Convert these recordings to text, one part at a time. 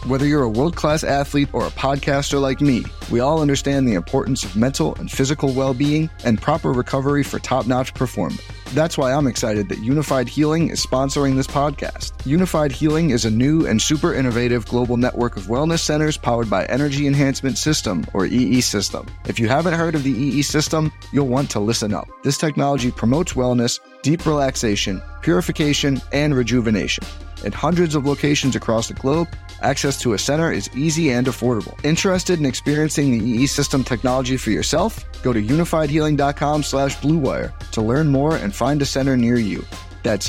Whether you're a world-class athlete or a podcaster like me, we all understand the importance of mental and physical well-being and proper recovery for top-notch performance. That's why I'm excited that Unified Healing is sponsoring this podcast. Unified Healing is a new and super innovative global network of wellness centers powered by Energy Enhancement System, or EE System. If you haven't heard of the EE System, you'll want to listen up. This technology promotes wellness, deep relaxation, purification, and rejuvenation. In hundreds of locations across the globe, access to a center is easy and affordable. Interested in experiencing the EE System technology for yourself? Go to unifiedhealing.com/bluewire to learn more and find a center near you. That's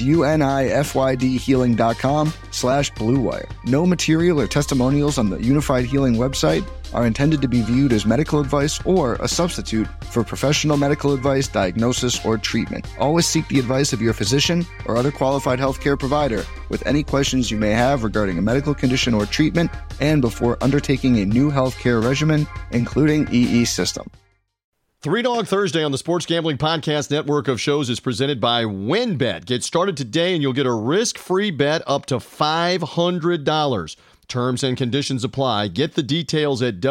unifydhealing.com/bluewire. No material or testimonials on the Unified Healing website are intended to be viewed as medical advice or a substitute for professional medical advice, diagnosis, or treatment. Always seek the advice of your physician or other qualified healthcare provider with any questions you may have regarding a medical condition or treatment and before undertaking a new healthcare regimen, including EE System. Three Dog Thursday on the Sports Gambling Podcast network of shows is presented by WynnBET. Get started today and you'll get a risk-free bet up to $500. Terms and conditions apply. Get the details at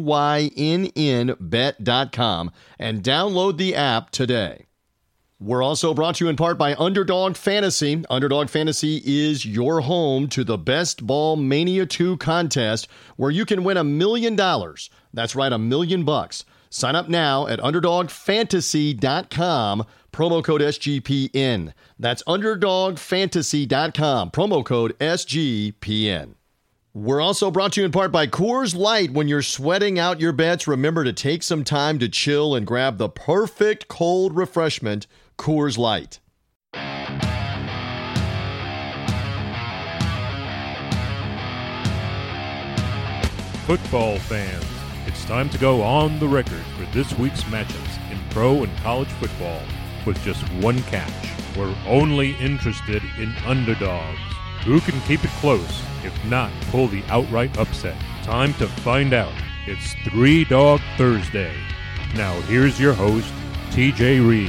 wynnbet.com and download the app today. We're also brought to you in part by Underdog Fantasy. Underdog Fantasy is your home to the Best Ball Mania 2 contest where you can win $1 million. That's right, $1 million. Sign up now at UnderdogFantasy.com, promo code SGPN. That's UnderdogFantasy.com, promo code SGPN. We're also brought to you in part by Coors Light. When you're sweating out your bets, remember to take some time to chill and grab the perfect cold refreshment, Coors Light. Football fans, it's time to go on the record for this week's matchups in pro and college football with just one catch. We're only interested in underdogs. Who can keep it close, if not pull the outright upset? Time to find out. It's Three Dog Thursday. Now here's your host, TJ Reeves.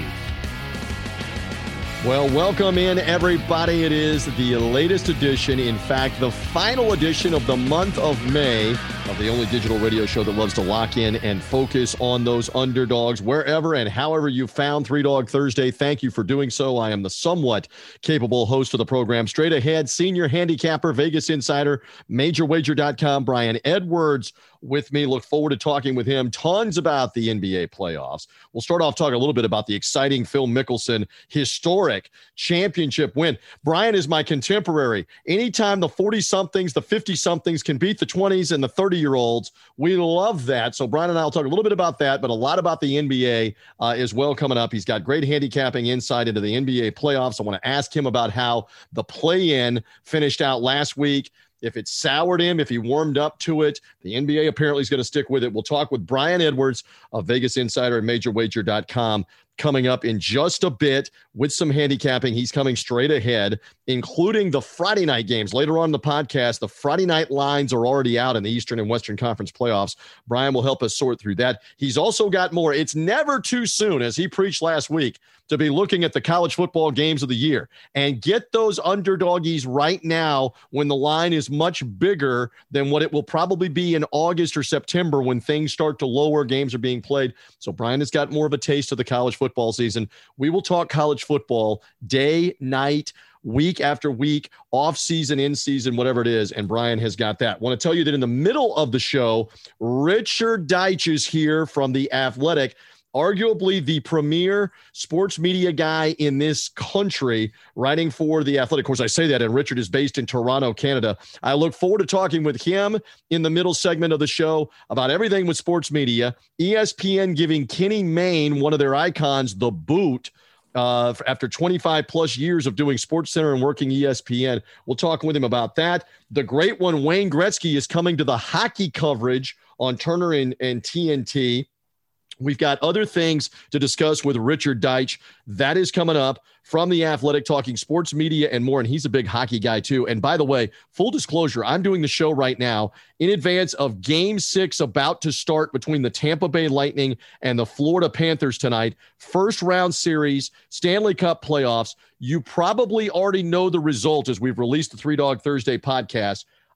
Well, welcome in, everybody. It is the latest edition, in fact, the final edition of the month of May of the only digital radio show that loves to lock in and focus on those underdogs wherever and however you found Three Dog Thursday. Thank you for doing so. I am the somewhat capable host of the program. Straight ahead, senior handicapper, Vegas Insider, MajorWager.com, Brian Edwards with me. Look forward to talking with him. Tons about the NBA playoffs. We'll start off talking a little bit about the exciting Phil Mickelson historic championship win. Brian is my contemporary. Anytime the 40-somethings, the 50-somethings can beat the 20s and the 30-year-olds, we love that. So Brian and I will talk a little bit about that, but a lot about the NBA as well coming up. He's got great handicapping insight into the NBA playoffs. I want to ask him about how the play-in finished out last week. If it soured him, if he warmed up to it, the NBA apparently is going to stick with it. We'll talk with Brian Edwards of Vegas Insider and MajorWager.com coming up in just a bit with some handicapping. He's coming straight ahead, including the Friday night games. Later on in the podcast, the Friday night lines are already out in the Eastern and Western Conference playoffs. Brian will help us sort through that. He's also got more. It's never too soon, as he preached last week, to be looking at the college football games of the year and get those underdoggies right now when the line is much bigger than what it will probably be in August or September when things start to lower, games are being played. So Brian has got more of a taste of the college football season. We will talk college football day, night, week after week, off season, in season, whatever it is. And Brian has got that. Want to tell you that in the middle of the show, Richard Deitsch is here from The Athletic, arguably the premier sports media guy in this country, writing for The Athletic. Of course, I say that, and Richard is based in Toronto, Canada. I look forward to talking with him in the middle segment of the show about everything with sports media. ESPN giving Kenny Mayne, one of their icons, the boot after 25 plus years of doing SportsCenter and working ESPN. We'll talk with him about that. The great one, Wayne Gretzky, is coming to the hockey coverage on Turner and TNT. We've got other things to discuss with Richard Deitsch. That is coming up from The Athletic, talking sports media and more. And he's a big hockey guy, too. And by the way, full disclosure, I'm doing the show right now in advance of Game 6 about to start between the Tampa Bay Lightning and the Florida Panthers tonight. First round series, Stanley Cup playoffs. You probably already know the result as we've released the Three Dog Thursday podcast.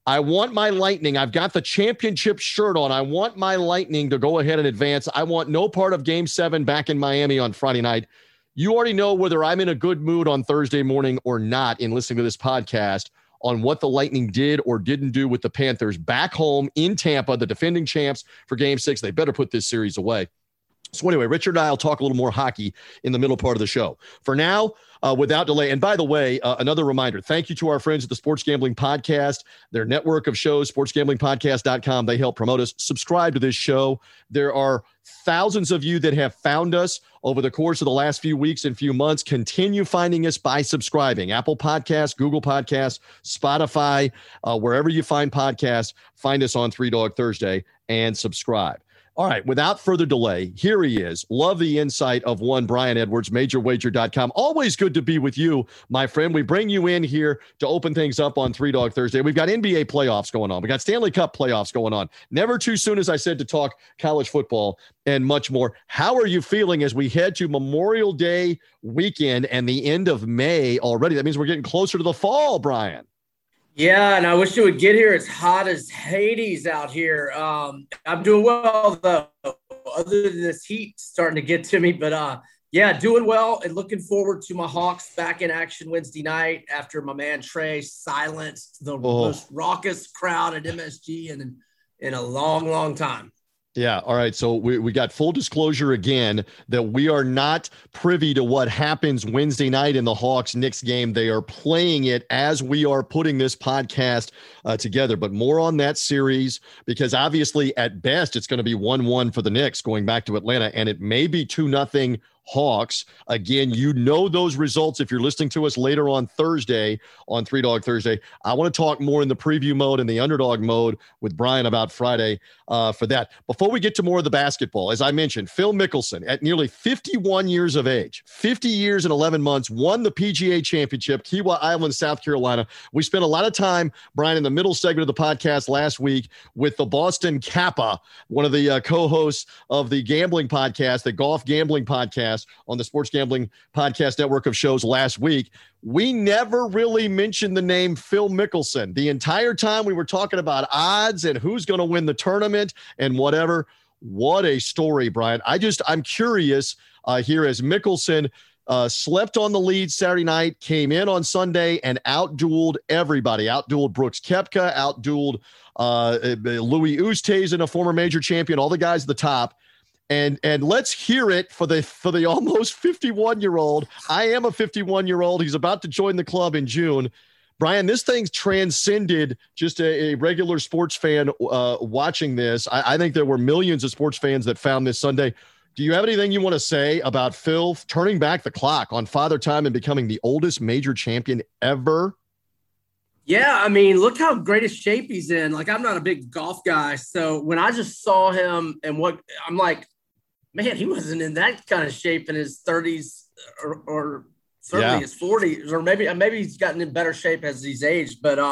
I want my Lightning. I've got the championship shirt on. I want my Lightning to go ahead and advance. I want no part of Game 7 back in Miami on Friday night. You already know whether I'm in a good mood on Thursday morning or not in listening to this podcast on what the Lightning did or didn't do with the Panthers back home in Tampa, the defending champs for Game 6. They better put this series away. So anyway, Richard and I will talk a little more hockey in the middle part of the show. For now, without delay, and by the way, another reminder, thank you to our friends at the Sports Gambling Podcast, their network of shows, sportsgamblingpodcast.com. They help promote us. Subscribe to this show. There are thousands of you that have found us over the course of the last few weeks and few months. Continue finding us by subscribing. Apple Podcasts, Google Podcasts, Spotify, wherever you find podcasts, find us on Three Dog Thursday and subscribe. All right, without further delay, here he is. Love the insight of one Brian Edwards, MajorWager.com. Always good to be with you, my friend. We bring you in here to open things up on Three Dog Thursday. We've got NBA playoffs going on. We got Stanley Cup playoffs going on. Never too soon, as I said, to talk college football and much more. How are you feeling as we head to Memorial Day weekend and the end of May already? That means we're getting closer to the fall, Brian. Yeah, and I wish it would get here. It's hot as Hades out here. I'm doing well, though, other than this heat starting to get to me. But, yeah, doing well and looking forward to my Hawks back in action Wednesday night after my man Trey silenced the most raucous crowd at MSG in a long, long time. Yeah. All right. So we got full disclosure again that we are not privy to what happens Wednesday night in the Hawks-Knicks game. They are playing it as we are putting this podcast together. But more on that series, because obviously at best it's going to be 1-1 for the Knicks going back to Atlanta, and it may be 2-0 Hawks. Again, you know those results if you're listening to us later on Thursday on Three Dog Thursday. I want to talk more in the preview mode and the underdog mode with Brian about Friday for that. Before we get to more of the basketball, as I mentioned, Phil Mickelson at nearly 51 years of age, 50 years and 11 months, won the PGA Championship, Kiawah Island, South Carolina. We spent a lot of time, Brian, in the middle segment of the podcast last week with the Boston Kappa, one of the co-hosts of the gambling podcast, the golf gambling podcast, on the Sports Gambling Podcast network of shows last week. We never really mentioned the name Phil Mickelson. The entire time we were talking about odds and who's going to win the tournament and whatever. What a story, Brian. I'm curious here as Mickelson slept on the lead Saturday night, came in on Sunday and outdueled everybody. Outdueled Brooks Koepka, outdueled Louis Oosthuizen, a former major champion, all the guys at the top. And let's hear it for the almost 51-year-old. I am a 51-year-old. He's about to join the club in June. Brian, this thing's transcended just a regular sports fan watching this. I think there were millions of sports fans that found this Sunday. Do you have anything you want to say about Phil turning back the clock on Father Time and becoming the oldest major champion ever? Yeah, I mean, look how great a shape he's in. Like, I'm not a big golf guy, so when I just saw him and I'm like, man, he wasn't in that kind of shape in his 30s or certainly his 40s, or maybe he's gotten in better shape as he's aged. But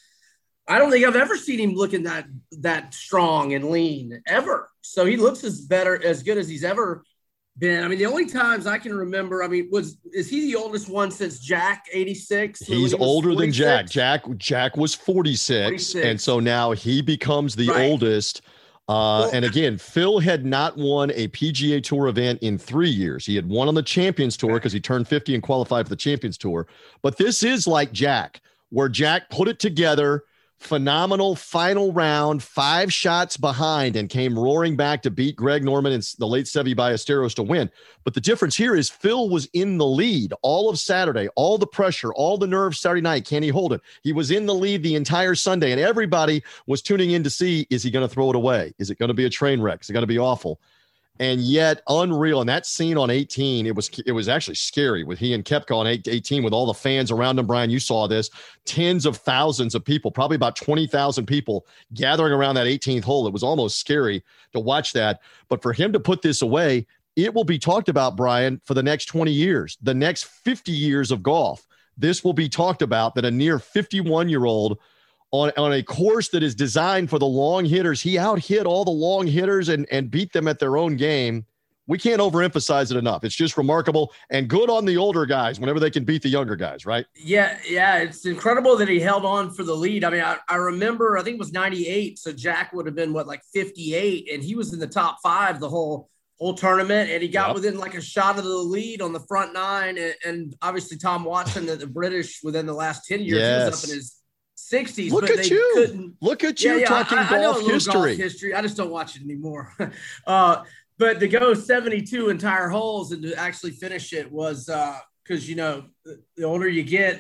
I don't think I've ever seen him looking that strong and lean ever. So he looks as good as he's ever been. I mean, the only times I can remember, is he the oldest one since Jack, 86? He's older than Jack. Jack was 46. And so now he becomes the oldest. And again, Phil had not won a PGA Tour event in 3 years. He had won on the Champions Tour because he turned 50 and qualified for the Champions Tour. But this is like Jack, where Jack put it together, phenomenal final round, 5 shots behind, and came roaring back to beat Greg Norman and the late Seve Ballesteros to win. But the difference here is Phil was in the lead all of Saturday, all the pressure, all the nerves Saturday night. Can he hold it? He was in the lead the entire Sunday, and everybody was tuning in to see, is he going to throw it away? Is it going to be a train wreck? Is it going to be awful? And yet unreal. And that scene on 18, it was actually scary with he and Koepka on 18 with all the fans around him. Brian, you saw this, tens of thousands of people, probably about 20,000 people gathering around that 18th hole. It was almost scary to watch that. But for him to put this away, it will be talked about, Brian, for the next 20 years, the next 50 years of golf. This will be talked about, that a near 51-year-old on a course that is designed for the long hitters. He out-hit all the long hitters and beat them at their own game. We can't overemphasize it enough. It's just remarkable, and good on the older guys whenever they can beat the younger guys, right? Yeah. It's incredible that he held on for the lead. I mean, I remember, I think it was 98. So Jack would have been like 58, and he was in the top 5 the whole tournament, and he got within like a shot of the lead on the front 9. And obviously Tom Watson, the British, within the last 10 years, he was up in his 60s. Look at you. Look at you talking golf history. I just don't watch it anymore. But to go 72 entire holes and to actually finish it was because, the older you get,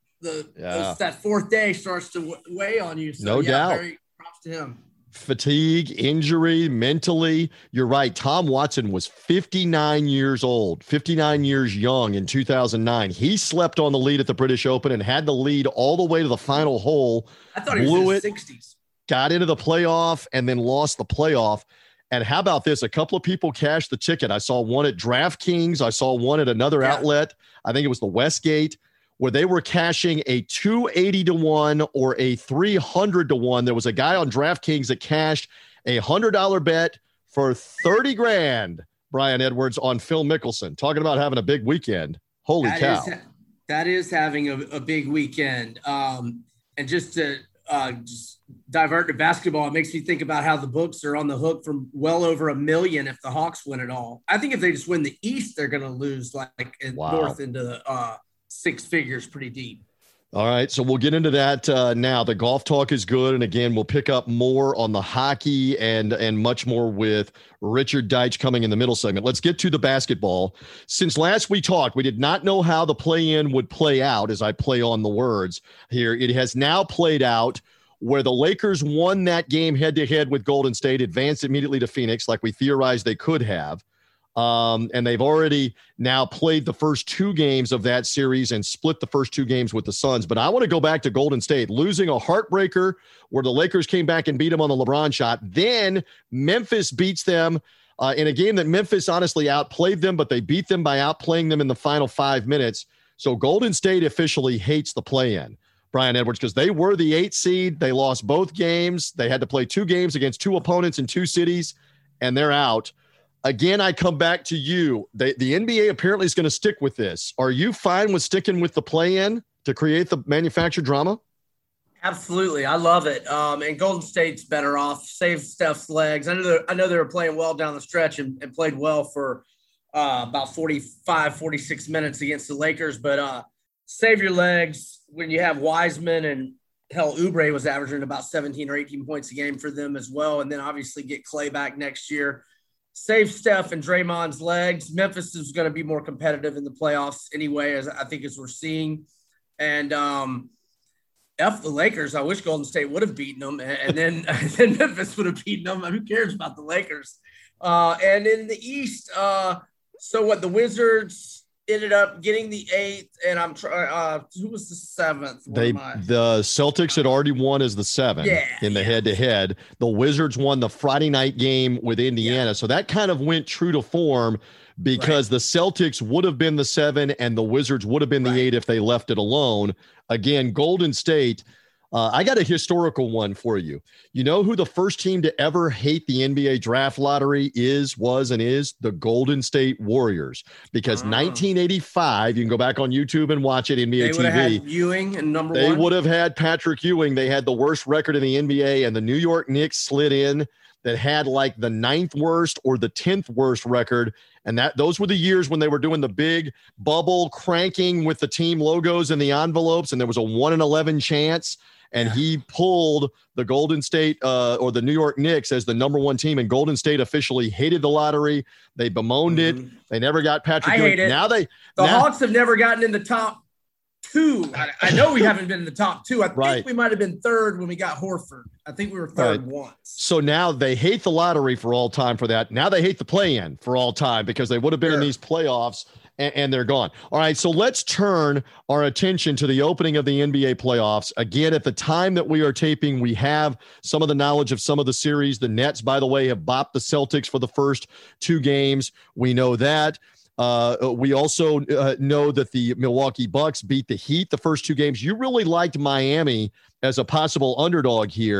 that fourth day starts to weigh on you. So, no doubt. Very props to him. Fatigue, injury, mentally. You're right. Tom Watson was 59 years old, 59 years young in 2009. He slept on the lead at the British Open and had the lead all the way to the final hole. I thought he was in his 60s. Got into the playoff and then lost the playoff. And how about this? A couple of people cashed the ticket. I saw one at DraftKings. I saw one at another outlet. I think it was the Westgate, where they were cashing a 280-1 or a 300-1. There was a guy on DraftKings that cashed a $100 bet for $30,000, Brian Edwards, on Phil Mickelson. Talking about having a big weekend. Holy cow. That is having a big weekend. And just to just divert to basketball, it makes me think about how the books are on the hook from well over $1 million if the Hawks win it all. I think if they just win the East, they're going to lose north into the 6 figures pretty deep. All right, so we'll get into that now. The golf talk is good, and again, we'll pick up more on the hockey and much more with Richard Deitsch coming in the middle segment. Let's get to the basketball. Since last we talked, we did not know how the play-in would play out, as I play on the words here. It has now played out where the Lakers won that game head-to-head with Golden State, advanced immediately to Phoenix like we theorized they could have. And they've already now played the first 2 games of that series and split the first 2 games with the Suns. But I want to go back to Golden State, losing a heartbreaker where the Lakers came back and beat them on the LeBron shot. Then Memphis beats them in a game that Memphis honestly outplayed them, but they beat them by outplaying them in the final 5 minutes. So Golden State officially hates the play-in, Brian Edwards, because they were the 8th seed. They lost both games. They had to play 2 games against 2 opponents in 2 cities, and they're out. Again, I come back to you. The NBA apparently is going to stick with this. Are you fine with sticking with the play-in to create the manufactured drama? Absolutely. I love it. And Golden State's better off. Save Steph's legs. I know they were playing well down the stretch and played well for about 46 minutes against the Lakers. But save your legs when you have Wiseman, and hell, Oubre was averaging about 17 or 18 points a game for them as well. And then obviously get Clay back next year. Save Steph and Draymond's legs. Memphis is going to be more competitive in the playoffs anyway, as we're seeing. And F the Lakers. I wish Golden State would have beaten them, and then Memphis would have beaten them. Who cares about the Lakers? And in the East, so what? The Wizards ended up getting the 8th, and I'm trying. Who was the 7th? The Celtics had already won as the 7 in the head-to-head. The Wizards won the Friday night game with Indiana, so that kind of went true to form because the Celtics would have been the 7 and the Wizards would have been the 8 if they left it alone. Again, Golden State. I got a historical one for you. You know who the first team to ever hate the NBA draft lottery was and is? The Golden State Warriors. Because 1985, you can go back on YouTube and watch it, NBA TV. They would have had Ewing and number 1. They would have had Patrick Ewing. They had the worst record in the NBA, and the New York Knicks slid in that had like the 9th worst or the 10th worst record. And those were the years when they were doing the big bubble cranking with the team logos and the envelopes, and there was a 1-in-11 chance. And he pulled the Golden State or the New York Knicks as the number 1 team, and Golden State officially hated the lottery. They bemoaned it. They never got Patrick Ewing. Hate it. The Hawks have never gotten in the top 2. I know we haven't been in the top 2. I think we might have been 3rd when we got Horford. I think we were 3rd once. So now they hate the lottery for all time for that. Now they hate the play-in for all time because they would have been in these playoffs. And they're gone. All right, so let's turn our attention to the opening of the NBA playoffs. Again, at the time that we are taping, we have some of the knowledge of some of the series. The Nets, by the way, have bopped the Celtics for the first 2 games. We know that. We also know that the Milwaukee Bucks beat the Heat the first 2 games. You really liked Miami as a possible underdog here.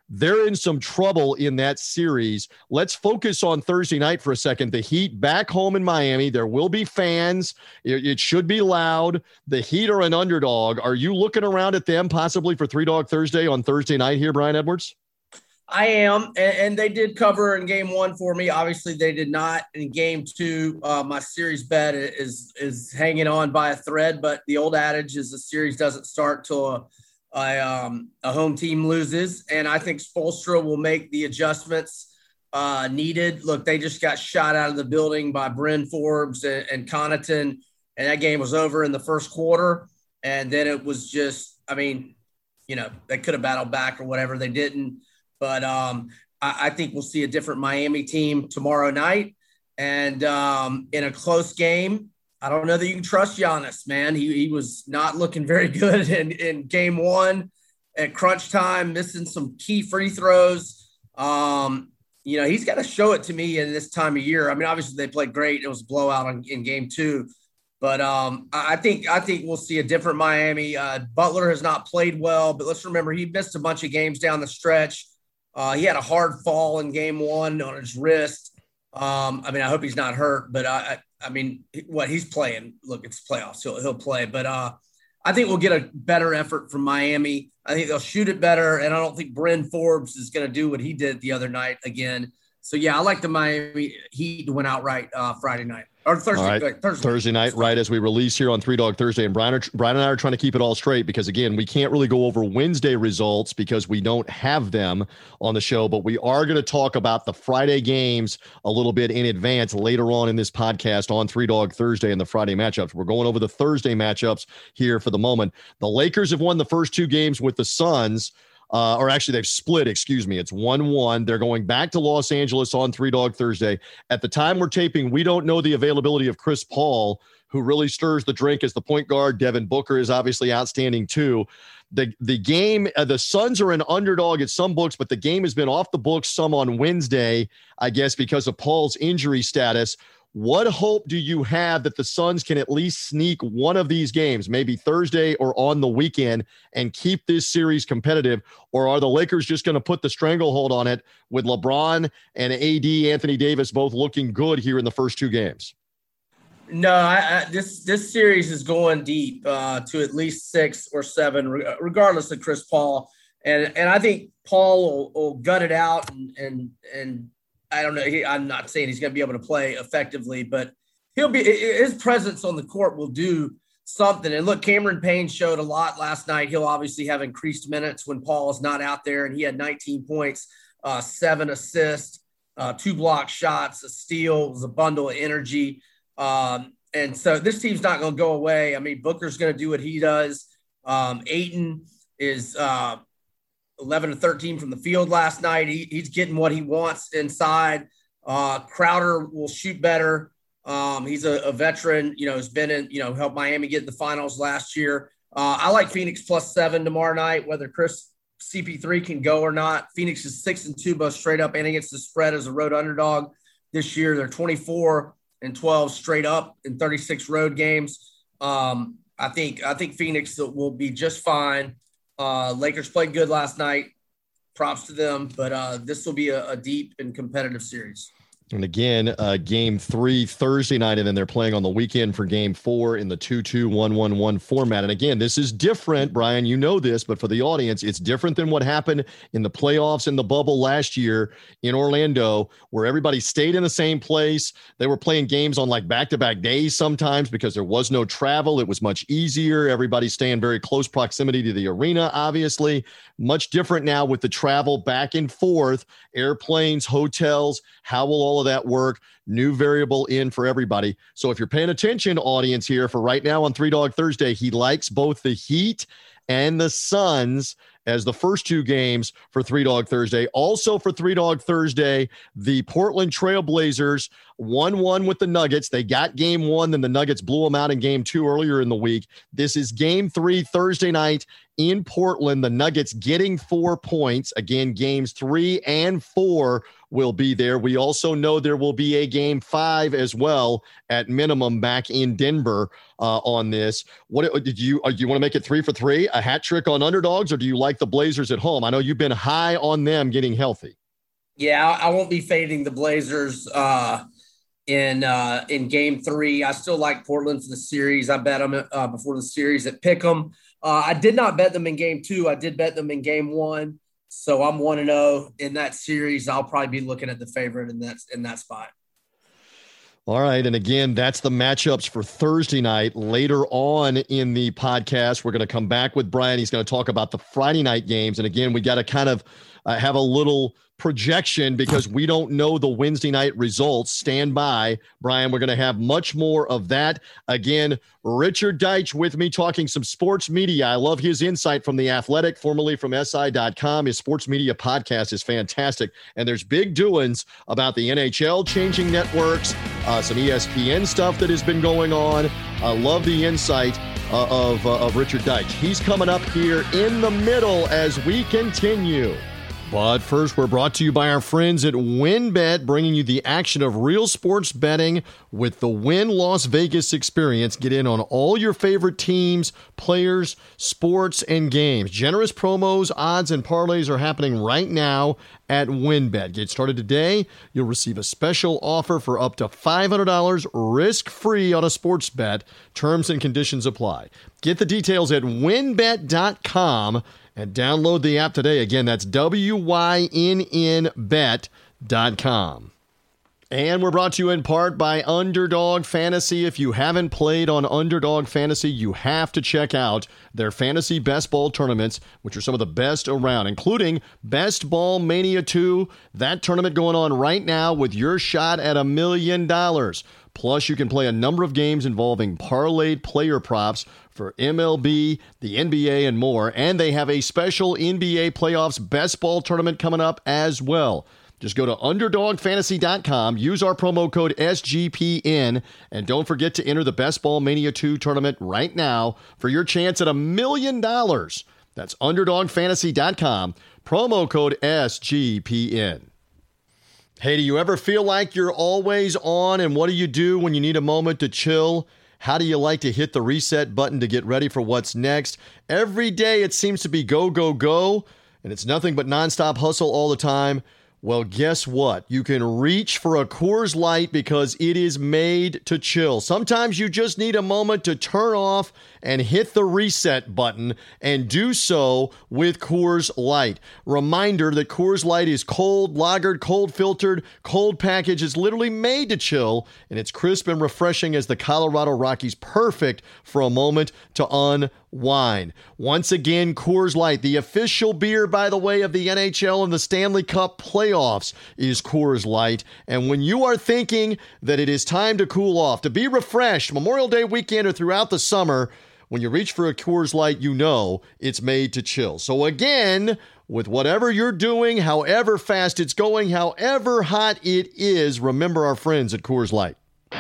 they're in some trouble in that series. Let's focus on Thursday night for a second. The Heat back home in Miami. There will be fans. It should be loud. The Heat are an underdog. Are you looking around at them possibly for Three Dog Thursday on Thursday night here, Brian Edwards? I am, and they did cover in game one for me. Obviously, they did not in game two. My series bet is hanging on by a thread, but the old adage is the series doesn't start till a home team loses, and I think Spoelstra will make the adjustments needed. Look, they just got shot out of the building by Bryn Forbes and Connaughton, and that game was over in the first quarter, and then it was just, I mean, they could have battled back or whatever. They didn't. But I think we'll see a different Miami team tomorrow night. And in a close game, I don't know that you can trust Giannis, man. He was not looking very good in game one at crunch time, missing some key free throws. He's got to show it to me in this time of year. I mean, obviously they played great. It was a blowout in game two. But I think we'll see a different Miami. Butler has not played well, but let's remember he missed a bunch of games down the stretch. He had a hard fall in game one on his wrist. I hope he's not hurt, but he's playing. Look, it's playoffs. He'll play. But I think we'll get a better effort from Miami. I think they'll shoot it better, and I don't think Bryn Forbes is going to do what he did the other night again. So, yeah, I like the Miami Heat to win outright Friday night. Or Thursday night, right, as we release here on Three Dog Thursday. And Brian and I are trying to keep it all straight because, again, we can't really go over Wednesday results because we don't have them on the show. But we are going to talk about the Friday games a little bit in advance later on in this podcast on Three Dog Thursday and the Friday matchups. We're going over the Thursday matchups here for the moment. The Lakers have won the first two games with the Suns. Or actually they've split, excuse me. It's 1-1. They're going back to Los Angeles on Three Dog Thursday. At the time we're taping, we don't know the availability of Chris Paul, who really stirs the drink as the point guard. Devin Booker is obviously outstanding too. The game, the Suns are an underdog at some books, but the game has been off the books some on Wednesday, I guess, because of Paul's injury status. What hope do you have that the Suns can at least sneak one of these games, maybe Thursday or on the weekend, and keep this series competitive? Or are the Lakers just going to put the stranglehold on it with LeBron and AD, Anthony Davis, both looking good here in the first two games? No, this series is going deep to at least 6 or 7, regardless of Chris Paul. And I think Paul will gut it out and I don't know. I'm not saying he's going to be able to play effectively, but his presence on the court will do something. And look, Cameron Payne showed a lot last night. He'll obviously have increased minutes when Paul is not out there, and he had 19 points, 7 assists, 2 block shots, a steal. It was a bundle of energy. And so this team's not going to go away. I mean, Booker's going to do what he does. Ayton is 11 to 13 from the field last night. He's getting what he wants inside. Crowder will shoot better. He's a veteran, has been in, helped Miami get in the finals last year. I like Phoenix +7 tomorrow night, whether CP3 can go or not. Phoenix is 6-2, both straight up and against the spread as a road underdog this year. They're 24-12 straight up in 36 road games. I think Phoenix will be just fine. Lakers played good last night. Props to them, but this will be a deep and competitive series. And again, game 3 Thursday night, and then they're playing on the weekend for game 4 in the 2-2-1-1-1 format. And again, this is different, Brian, you know this, but for the audience, it's different than what happened in the playoffs in the bubble last year in Orlando, where everybody stayed in the same place. They were playing games on like back-to-back days sometimes because there was no travel. It was much easier. Everybody staying very close proximity to the arena, obviously. Much different now with the travel back and forth, airplanes, hotels. How will all of that work? New variable in for everybody. So if you're paying attention, audience, here for right now on Three Dog Thursday, he likes both the Heat and the Suns as the first two games for Three Dog Thursday. Also for Three Dog Thursday, the Portland Trail Blazers 1-1 with the Nuggets. They got game 1, then the Nuggets blew them out in game 2 earlier in the week. This is game 3 Thursday night in Portland. The Nuggets getting 4 points. Again, games 3 and 4 will be there. We also know there will be a game 5 as well at minimum back in Denver on this. What do you want to make it 3 for 3, a hat trick on underdogs, or do you like the Blazers at home? I know you've been high on them getting healthy. Yeah, I won't be fading the Blazers in game 3. I still like Portland for the series. I bet them before the series at Pick'em. I did not bet them in game 2. I did bet them in game 1. So I'm 1-0 in that series. I'll probably be looking at the favorite in that spot. All right. And again, that's the matchups for Thursday night. Later on in the podcast, we're going to come back with Brian. He's going to talk about the Friday night games. And again, we got to kind of have a little projection because we don't know the Wednesday night results. Stand by, Brian. We're going to have much more of that. Again, Richard Deitsch with me talking some sports media. I love his insight from The Athletic, formerly from SI.com. His sports media podcast is fantastic. And there's big doings about the NHL changing networks, some ESPN stuff that has been going on. I love the insight of Richard Deitsch. He's coming up here in the middle as we continue. But first, we're brought to you by our friends at WynnBET, bringing you the action of real sports betting with the Wynn Las Vegas experience. Get in on all your favorite teams, players, sports, and games. Generous promos, odds, and parlays are happening right now at WynnBET. Get started today. You'll receive a special offer for up to $500 risk-free on a sports bet. Terms and conditions apply. Get the details at wynnbet.com and download the app today. Again, that's WYNNBet.com. And we're brought to you in part by Underdog Fantasy. If you haven't played on Underdog Fantasy, you have to check out their fantasy best ball tournaments, which are some of the best around, including Best Ball Mania 2. That tournament going on right now with your shot at $1 million. Plus, you can play a number of games involving parlayed player props for MLB, the NBA, and more. And they have a special NBA playoffs best ball tournament coming up as well. Just go to UnderdogFantasy.com, use our promo code SGPN, and don't forget to enter the Best Ball Mania 2 tournament right now for your chance at $1 million. That's UnderdogFantasy.com, promo code SGPN. Hey, do you ever feel like you're always on, and what do you do when you need a moment to chill? How do you like to hit the reset button to get ready for what's next? Every day it seems to be go, go, go, and it's nothing but nonstop hustle all the time. Well, guess what? You can reach for a Coors Light because it is made to chill. Sometimes you just need a moment to turn off and hit the reset button, and do so with Coors Light. Reminder that Coors Light is cold lagered, cold filtered, cold packaged. It's literally made to chill, and it's crisp and refreshing as the Colorado Rockies. Perfect for a moment to unwind. Once again, Coors Light, the official beer, by the way, of the NHL and the Stanley Cup playoffs, is Coors Light. And when you are thinking that it is time to cool off, to be refreshed, Memorial Day weekend or throughout the summer, when you reach for a Coors Light, you know it's made to chill. So again, with whatever you're doing, however fast it's going, however hot it is, remember our friends at Coors Light.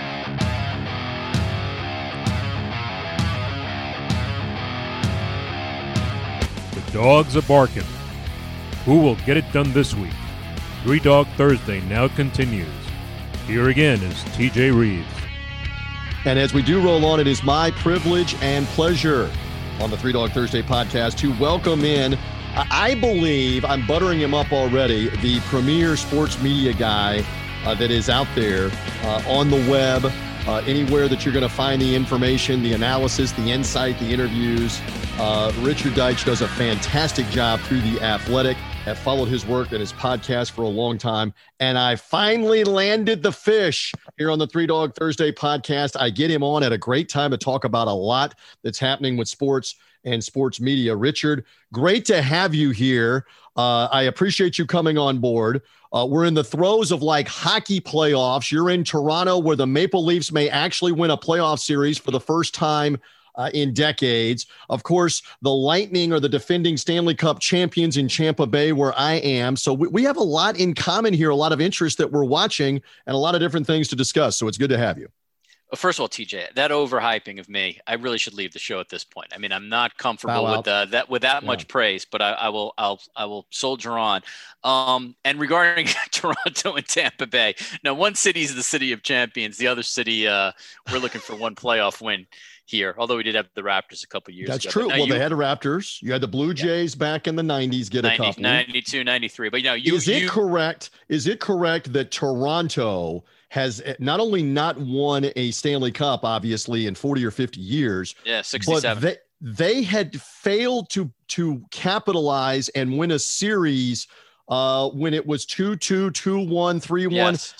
The dogs are barking. Who will get it done this week? Three Dog Thursday now continues. Here again is TJ Reeves. And as we do roll on, it is my privilege and pleasure on the Three Dog Thursday podcast to welcome in, I believe, I'm buttering him up already, the premier sports media guy that is out there on the web, anywhere that you're going to find the information, the analysis, the insight, the interviews. Richard Deitsch does a fantastic job through The Athletic. Have followed his work and his podcast for a long time, and I finally landed the fish here on the Three Dog Thursday podcast. I get him on at a great time to talk about a lot that's happening with sports and sports media. Richard, great to have you here. I appreciate you coming on board. We're in the throes of like hockey playoffs. You're in Toronto where the Maple Leafs may actually win a playoff series for the first time in decades. Of course, the Lightning are the defending Stanley Cup champions in Tampa Bay, where I am. So we have a lot in common here, a lot of interest that we're watching, and a lot of different things to discuss. So it's good to have you. Well, first of all, TJ, that overhyping of me, I really should leave the show at this point. I mean, I'm not comfortable with that much praise, but I will soldier on. And regarding Toronto and Tampa Bay, now one city is the city of champions. The other city, we're looking for one playoff win here, although we did have the Raptors a couple of years ago. That's true. Well, they had the Raptors. You had the Blue Jays back in the 90s get a couple. 92, 93. But is it correct that Toronto has not only not won a Stanley Cup, obviously, in 40 or 50 years, 67. But they had failed to capitalize and win a series when it was 2-2, 2-1, 3-1. Yes,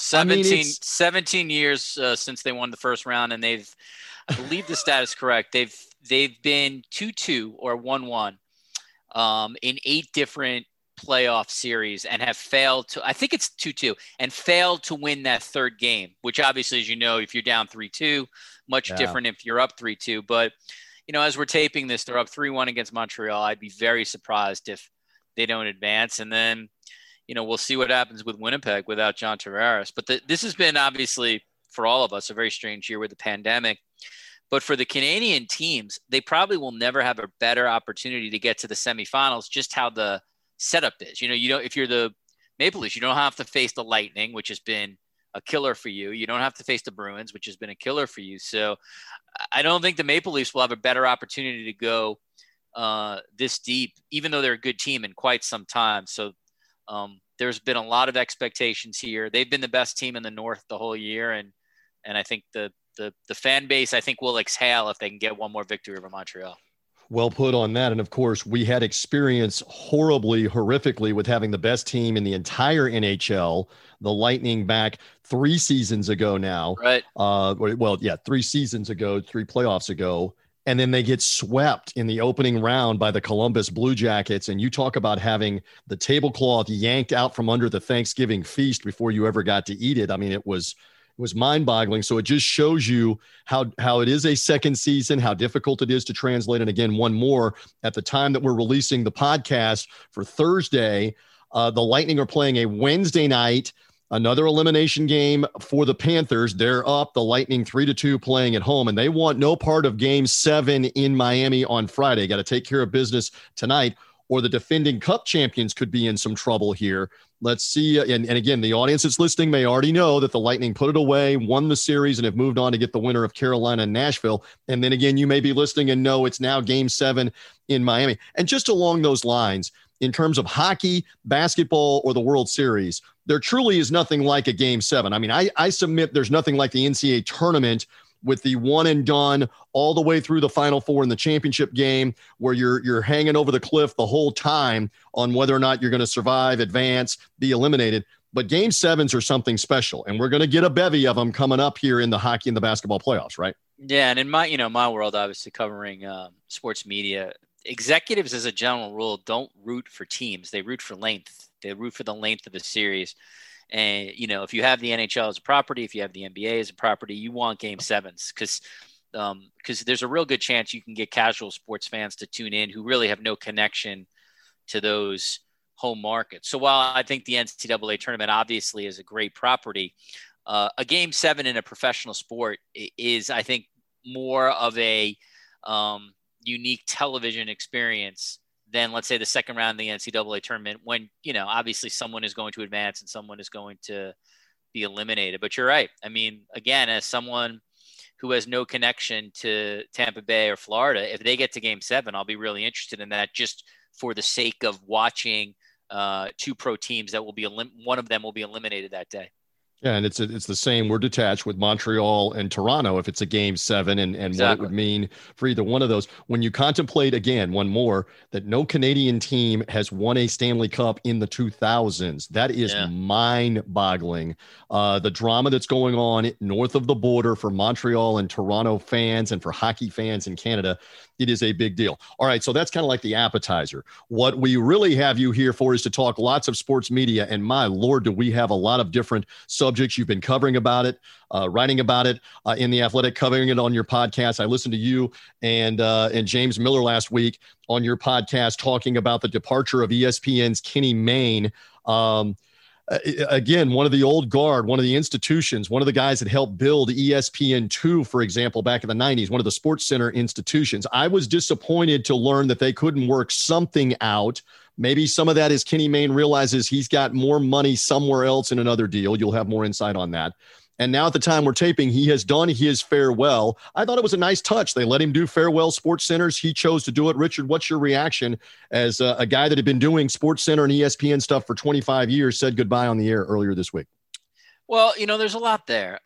17 years since they won the first round, and I believe the stat is correct. They've been 2-2 or 1-1 in 8 different playoff series and have failed to, I think it's 2-2, and failed to win that third game, which obviously, as you know, if you're down 3-2, much different if you're up 3-2. But, as we're taping this, they're up 3-1 against Montreal. I'd be very surprised if they don't advance. And then, we'll see what happens with Winnipeg without John Tavares. But this has been, obviously, for all of us, a very strange year with the pandemic. But for the Canadian teams, they probably will never have a better opportunity to get to the semifinals, just how the setup is. If you're the Maple Leafs, you don't have to face the Lightning, which has been a killer for you. You don't have to face the Bruins, which has been a killer for you. So I don't think the Maple Leafs will have a better opportunity to go this deep, even though they're a good team in quite some time. So there's been a lot of expectations here. They've been the best team in the North the whole year. And I think the fan base, I think, will exhale if they can get one more victory over Montreal. Well put on that. And of course, we had experience horrifically with having the best team in the entire NHL, the Lightning, back 3 seasons ago now. Right. 3 seasons ago, 3 playoffs ago. And then they get swept in the opening round by the Columbus Blue Jackets. And you talk about having the tablecloth yanked out from under the Thanksgiving feast before you ever got to eat it. I mean, it was mind-boggling. So it just shows you how it is a second season, how difficult it is to translate. And again, one more, at the time that we're releasing the podcast for Thursday, the Lightning are playing a Wednesday night, another elimination game for the Panthers. They're up, the Lightning 3-2 playing at home, and they want no part of Game 7 in Miami on Friday. Got to take care of business tonight, or the defending Cup champions could be in some trouble here. Let's see. And again, the audience that's listening may already know that the Lightning put it away, won the series, and have moved on to get the winner of Carolina and Nashville. And then again, you may be listening and know it's now Game 7 in Miami. And just along those lines, in terms of hockey, basketball, or the World Series, there truly is nothing like a Game 7. I mean, I submit there's nothing like the NCAA tournament with the one and done all the way through the Final Four in the championship game, where you're hanging over the cliff the whole time on whether or not you're going to survive, advance, be eliminated. But Game 7s are something special, and we're going to get a bevy of them coming up here in the hockey and the basketball playoffs, right? Yeah, and in my world, obviously covering sports media, executives as a general rule don't root for teams. They root for length. They root for the length of the series. And, if you have the NHL as a property, if you have the NBA as a property, you want Game 7s because there's a real good chance you can get casual sports fans to tune in who really have no connection to those home markets. So while I think the NCAA tournament obviously is a great property, a Game 7 in a professional sport is, I think, more of a unique television experience than, let's say, the second round of the NCAA tournament, when, obviously someone is going to advance and someone is going to be eliminated. But you're right. I mean, again, as someone who has no connection to Tampa Bay or Florida, if they get to Game 7, I'll be really interested in that, just for the sake of watching 2 pro teams that will be one of them will be eliminated that day. Yeah, and it's the same. We're detached with Montreal and Toronto if it's a Game 7 and exactly what it would mean for either one of those. When you contemplate, again, one more, that no Canadian team has won a Stanley Cup in the 2000s, that is mind-boggling. The drama that's going on north of the border for Montreal and Toronto fans and for hockey fans in Canada, it is a big deal. All right, so that's kind of like the appetizer. What we really have you here for is to talk lots of sports media, and my Lord, do we have a lot of different subjects subjects. You've been covering about it, writing about it in The Athletic, covering it on your podcast. I listened to you and James Miller last week on your podcast talking about the departure of ESPN's Kenny Mayne. Again, one of the old guard, one of the institutions, one of the guys that helped build ESPN2, for example, back in the 90s, one of the Sports Center institutions. I was disappointed to learn that they couldn't work something out. Maybe some of that is Kenny Mayne realizes he's got more money somewhere else in another deal. You'll have more insight on that. And now at the time we're taping, he has done his farewell. I thought it was a nice touch. They let him do farewell Sports Centers. He chose to do it. Richard, what's your reaction as a guy that had been doing Sports Center and ESPN stuff for 25 years, said goodbye on the air earlier this week? Well, there's a lot there.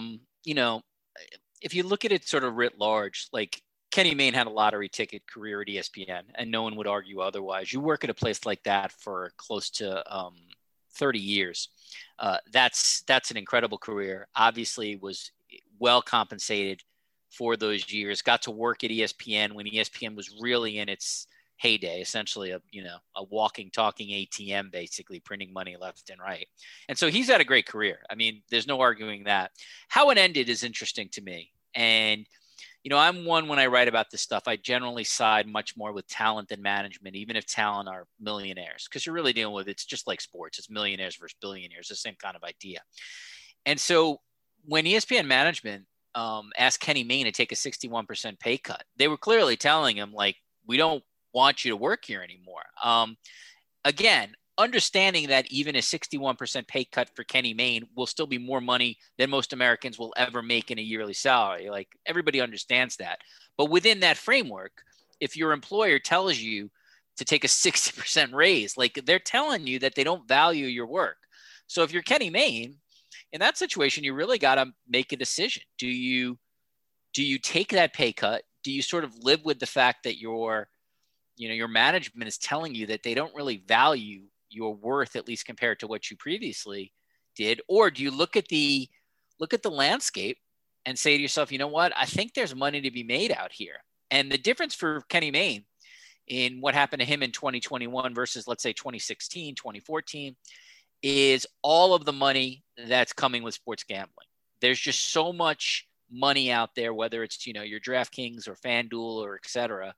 If you look at it sort of writ large, like Kenny Mayne had a lottery ticket career at ESPN, and no one would argue otherwise. You work at a place like that for close to 30 years. That's an incredible career. Obviously was well compensated for those years, got to work at ESPN when ESPN was really in its heyday, essentially a walking, talking ATM, basically printing money left and right. And so he's had a great career. I mean, there's no arguing that. How it ended is interesting to me. And, I'm one, when I write about this stuff, I generally side much more with talent than management, even if talent are millionaires, because you're really dealing with, it's just like sports. It's millionaires versus billionaires, the same kind of idea. And so when ESPN management asked Kenny Mayne to take a 61% pay cut, they were clearly telling him, like, we don't want you to work here anymore. Again, understanding that even a 61% pay cut for Kenny Mayne will still be more money than most Americans will ever make in a yearly salary. Like, everybody understands that. But within that framework, if your employer tells you to take a 60% raise, like, they're telling you that they don't value your work. So if you're Kenny Mayne, in that situation, you really got to make a decision. Do you take that pay cut? Do you sort of live with the fact that your management is telling you that they don't really value your worth, at least compared to what you previously did? Or do you look at the landscape and say to yourself, you know what, I think there's money to be made out here. And the difference for Kenny Mayne in what happened to him in 2021 versus, let's say, 2016, 2014, is all of the money that's coming with sports gambling. There's just so much money out there, whether it's, your DraftKings or FanDuel or et cetera.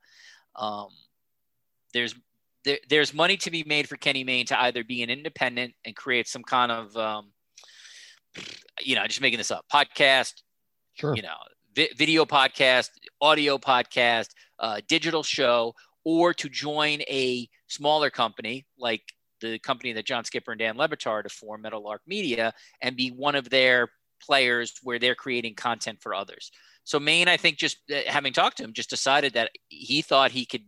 There's money to be made for Kenny Mayne to either be an independent and create some kind of, just making this up, podcast, sure, video podcast, audio podcast, digital show, or to join a smaller company like the company that John Skipper and Dan Le Batard have formed, Meadowlark Media, and be one of their players where they're creating content for others. So Mayne, I think, just having talked to him, just decided that he thought he could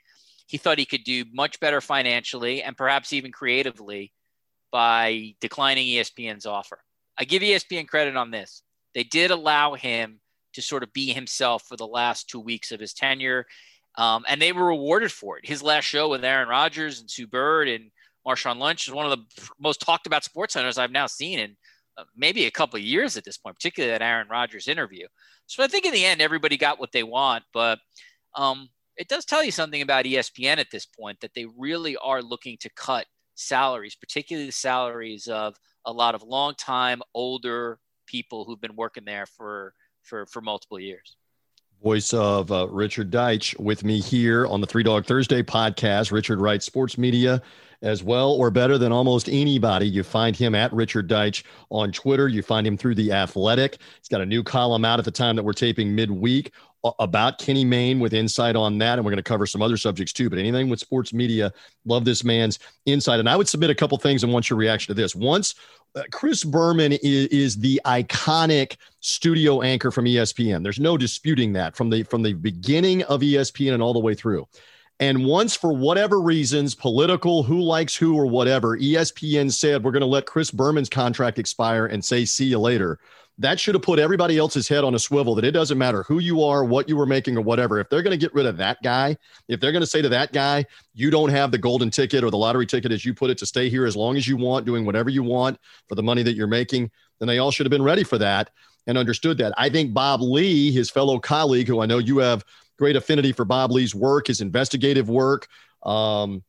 do much better financially and perhaps even creatively by declining ESPN's offer. I give ESPN credit on this. They did allow him to sort of be himself for the last 2 weeks of his tenure, and they were rewarded for it. His last show with Aaron Rodgers and Sue Bird and Marshawn Lynch is one of the most talked about sports centers I've now seen in maybe a couple of years at this point, particularly that Aaron Rodgers interview. So I think in the end, everybody got what they want, but it does tell you something about ESPN at this point, that they really are looking to cut salaries, particularly the salaries of a lot of longtime older people who've been working there for multiple years. Voice of Richard Deitsch with me here on the Three Dog Thursday podcast. Richard writes sports media as well or better than almost anybody. You find him at Richard Deitsch on Twitter. You find him through The Athletic. He's got a new column out at the time that we're taping midweek about Kenny Mayne with insight on that. And we're going to cover some other subjects too, but anything with sports media, love this man's insight. And I would submit a couple things and want your reaction to this. Once Chris Berman is the iconic studio anchor from ESPN. There's no disputing that from the beginning of ESPN and all the way through. And once, for whatever reasons, political, who likes who or whatever, ESPN said, we're going to let Chris Berman's contract expire and say, see you later. That should have put everybody else's head on a swivel, that it doesn't matter who you are, what you were making or whatever. If they're going to get rid of that guy, if they're going to say to that guy, you don't have the golden ticket or the lottery ticket, as you put it, to stay here as long as you want, doing whatever you want for the money that you're making, then they all should have been ready for that and understood that. I think Bob Lee, his fellow colleague, who I know you have great affinity for Bob Lee's work, his investigative work,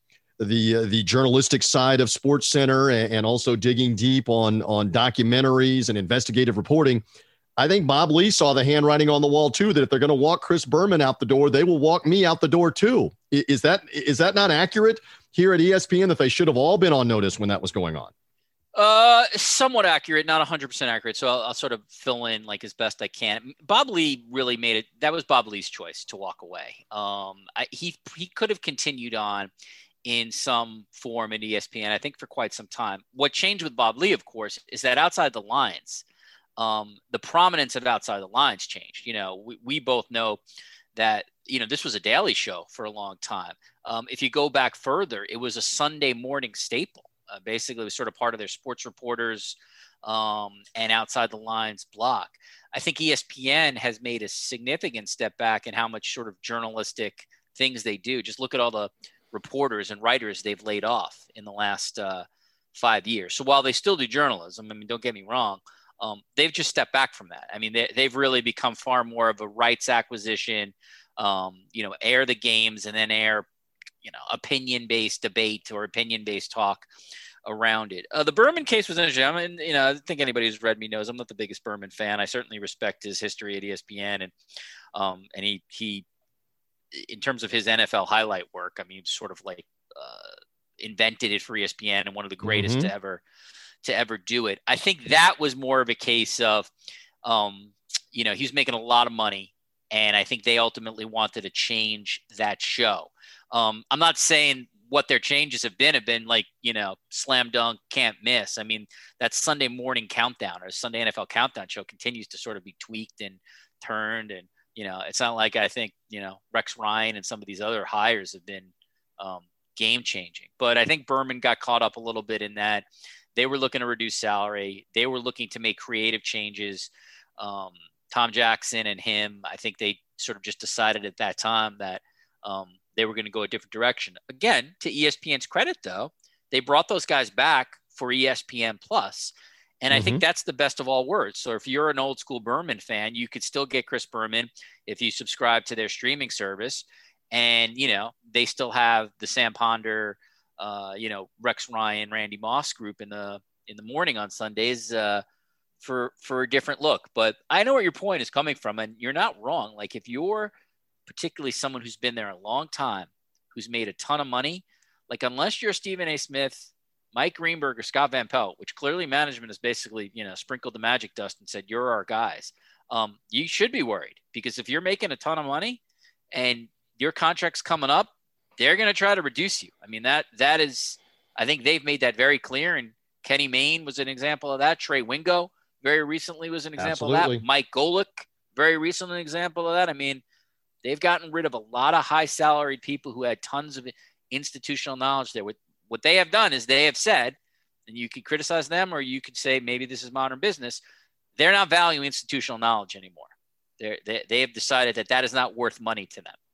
the journalistic side of SportsCenter and also digging deep on documentaries and investigative reporting, I think Bob Lee saw the handwriting on the wall too, that if they're going to walk Chris Berman out the door, they will walk me out the door too. Is that not accurate here at ESPN, that they should have all been on notice when that was going on? Somewhat accurate, not 100% accurate. So I'll sort of fill in like as best I can. Bob Lee really made it. That was Bob Lee's choice to walk away. He could have continued on in some form at ESPN, I think, for quite some time. What changed with Bob Lee, of course, is that Outside the Lines, the prominence of Outside the Lines changed. You know, we both know that, you know, this was a daily show for a long time. If you go back further, it was a Sunday morning staple. Basically, it was sort of part of their sports reporters and Outside the Lines block. I think ESPN has made a significant step back in how much sort of journalistic things they do. Just look at all the reporters and writers they've laid off in the last 5 years. So while they still do journalism, I mean, don't get me wrong, they've just stepped back from that. I mean, they've really become far more of a rights acquisition, air the games and then air, opinion-based debate or opinion-based talk around it. The Berman case was interesting. I mean, I think anybody who's read me knows I'm not the biggest Berman fan. I certainly respect his history at ESPN, and he in terms of his NFL highlight work, I mean, sort of like invented it for ESPN and one of the greatest to ever do it. I think that was more of a case of, he was making a lot of money, and I think they ultimately wanted to change that show. I'm not saying what their changes have been like, slam dunk, can't miss. I mean, that Sunday morning countdown or Sunday NFL countdown show continues to sort of be tweaked and turned. And, it's not like I think, Rex Ryan and some of these other hires have been game changing. But I think Berman got caught up a little bit in that. They were looking to reduce salary. They were looking to make creative changes. Tom Jackson and him, I think they sort of just decided at that time that they were going to go a different direction. Again, to ESPN's credit, though, they brought those guys back for ESPN Plus. And I think that's the best of all worlds. So if you're an old school Berman fan, you could still get Chris Berman if you subscribe to their streaming service. And, they still have the Sam Ponder, Rex Ryan, Randy Moss group in the morning on Sundays for a different look. But I know where your point is coming from, and you're not wrong. Like, if you're particularly someone who's been there a long time, who's made a ton of money, like, unless you're Stephen A. Smith, Mike Greenberg, or Scott Van Pelt, which clearly management has basically, sprinkled the magic dust and said, you're our guys. You should be worried, because if you're making a ton of money and your contract's coming up, they're going to try to reduce you. I mean, that is, I think they've made that very clear. And Kenny Mayne was an example of that. Trey Wingo very recently was an example of that. Mike Golick, very recently an example of that. I mean, they've gotten rid of a lot of high salaried people who had tons of institutional knowledge there. What they have done is they have said, and you could criticize them or you could say maybe this is modern business, they're not valuing institutional knowledge anymore. They have decided that is not worth money to them.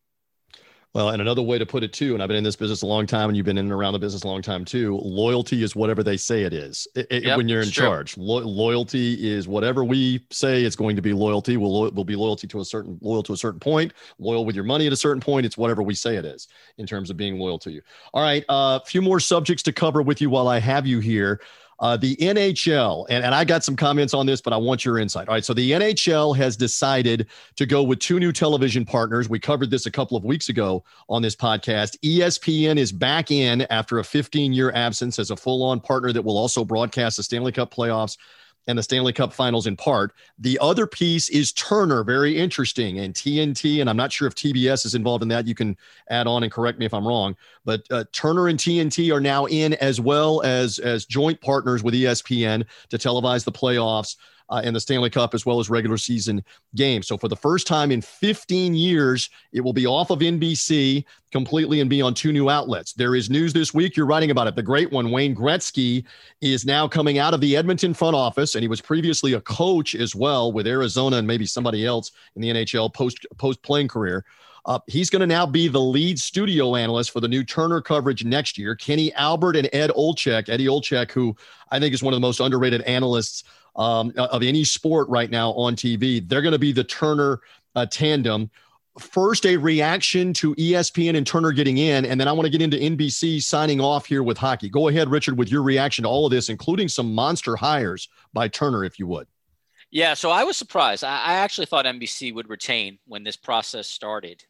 Well, and another way to put it too, and I've been in this business a long time, and you've been in and around the business a long time too, loyalty is whatever they say it is. When you're in charge. Loyalty is whatever we say it's going to be loyalty. We'll be loyal to a certain point, loyal with your money at a certain point. It's whatever we say it is in terms of being loyal to you. All right, a few more subjects to cover with you while I have you here. The NHL, and I got some comments on this, but I want your insight. All right, so the NHL has decided to go with two new television partners. We covered this a couple of weeks ago on this podcast. ESPN is back in after a 15-year absence as a full-on partner that will also broadcast the Stanley Cup playoffs and the Stanley Cup Finals in part. The other piece is Turner, very interesting, and TNT, and I'm not sure if TBS is involved in that. You can add on and correct me if I'm wrong, but Turner and TNT are now in as well as joint partners with ESPN to televise the playoffs and the Stanley Cup as well as regular season games. So for the first time in 15 years, it will be off of NBC completely and be on two new outlets. There is news this week. You're writing about it. The great one, Wayne Gretzky, is now coming out of the Edmonton front office, and he was previously a coach as well with Arizona and maybe somebody else in the NHL post-playing career. He's going to now be the lead studio analyst for the new Turner coverage next year. Kenny Albert and Eddie Olczyk, who I think is one of the most underrated analysts of any sport right now on TV. They're going to be the Turner tandem. first a reaction to ESPN and Turner getting in, and then I want to get into NBC signing off here with hockey. Go ahead, Richard, with your reaction to all of this, including some monster hires by Turner, if you would. Yeah, so I was surprised. I actually thought NBC would retain when this process started,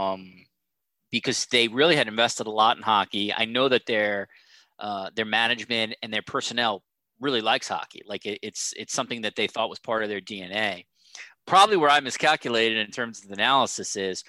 because they really had invested a lot in hockey. I know that their management and their personnel really likes hockey. Like it's something that they thought was part of their DNA. Probably where I miscalculated in terms of the analysis is,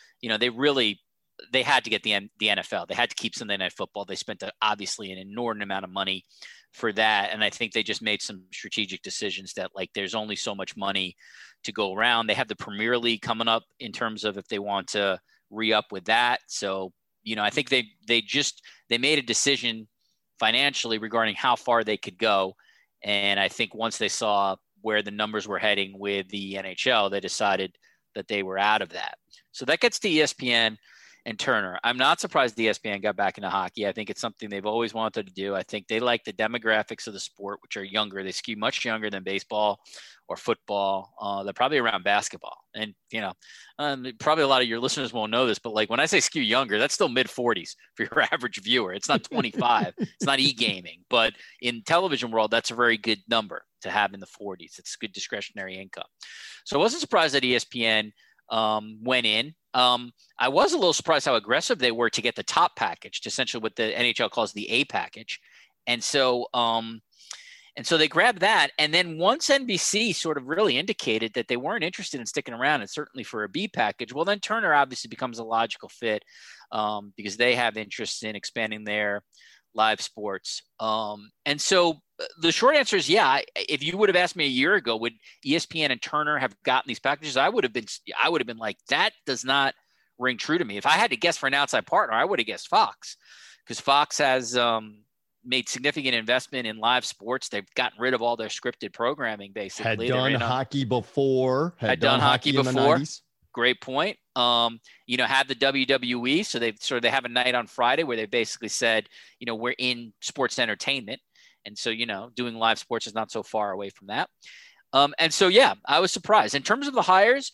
they had to get the NFL. They had to keep Sunday Night Football. They spent obviously an inordinate amount of money for that. And I think they just made some strategic decisions that there's only so much money to go around. They have the Premier League coming up in terms of if they want to re-up with that. So, I think they made a decision financially regarding how far they could go. And I think once they saw where the numbers were heading with the NHL, they decided that they were out of that. So that gets to ESPN and Turner. I'm not surprised ESPN got back into hockey. I think it's something they've always wanted to do. I think they like the demographics of the sport, which are younger. They skew much younger than baseball or football. They're probably around basketball. And, probably a lot of your listeners won't know this, but when I say skew younger, that's still mid-40s for your average viewer. It's not 25. It's not e-gaming. But in television world, that's a very good number to have in the 40s. It's good discretionary income. So I wasn't surprised that ESPN went in. I was a little surprised how aggressive they were to get the top package, essentially what the NHL calls the A package. And so they grabbed that. And then once NBC sort of really indicated that they weren't interested in sticking around, and certainly for a B package, well, then Turner obviously becomes a logical fit because they have interest in expanding their live sports. And so the short answer is, yeah, if you would have asked me a year ago, would ESPN and Turner have gotten these packages? I would have been like, that does not ring true to me. If I had to guess for an outside partner, I would have guessed Fox, because Fox has made significant investment in live sports. They've gotten rid of all their scripted programming, basically. Had done hockey before. Had done hockey before. Great point. Had the WWE. So they have a night on Friday where they basically said, we're in sports entertainment. And so, doing live sports is not so far away from that. And so, yeah, I was surprised. In terms of the hires,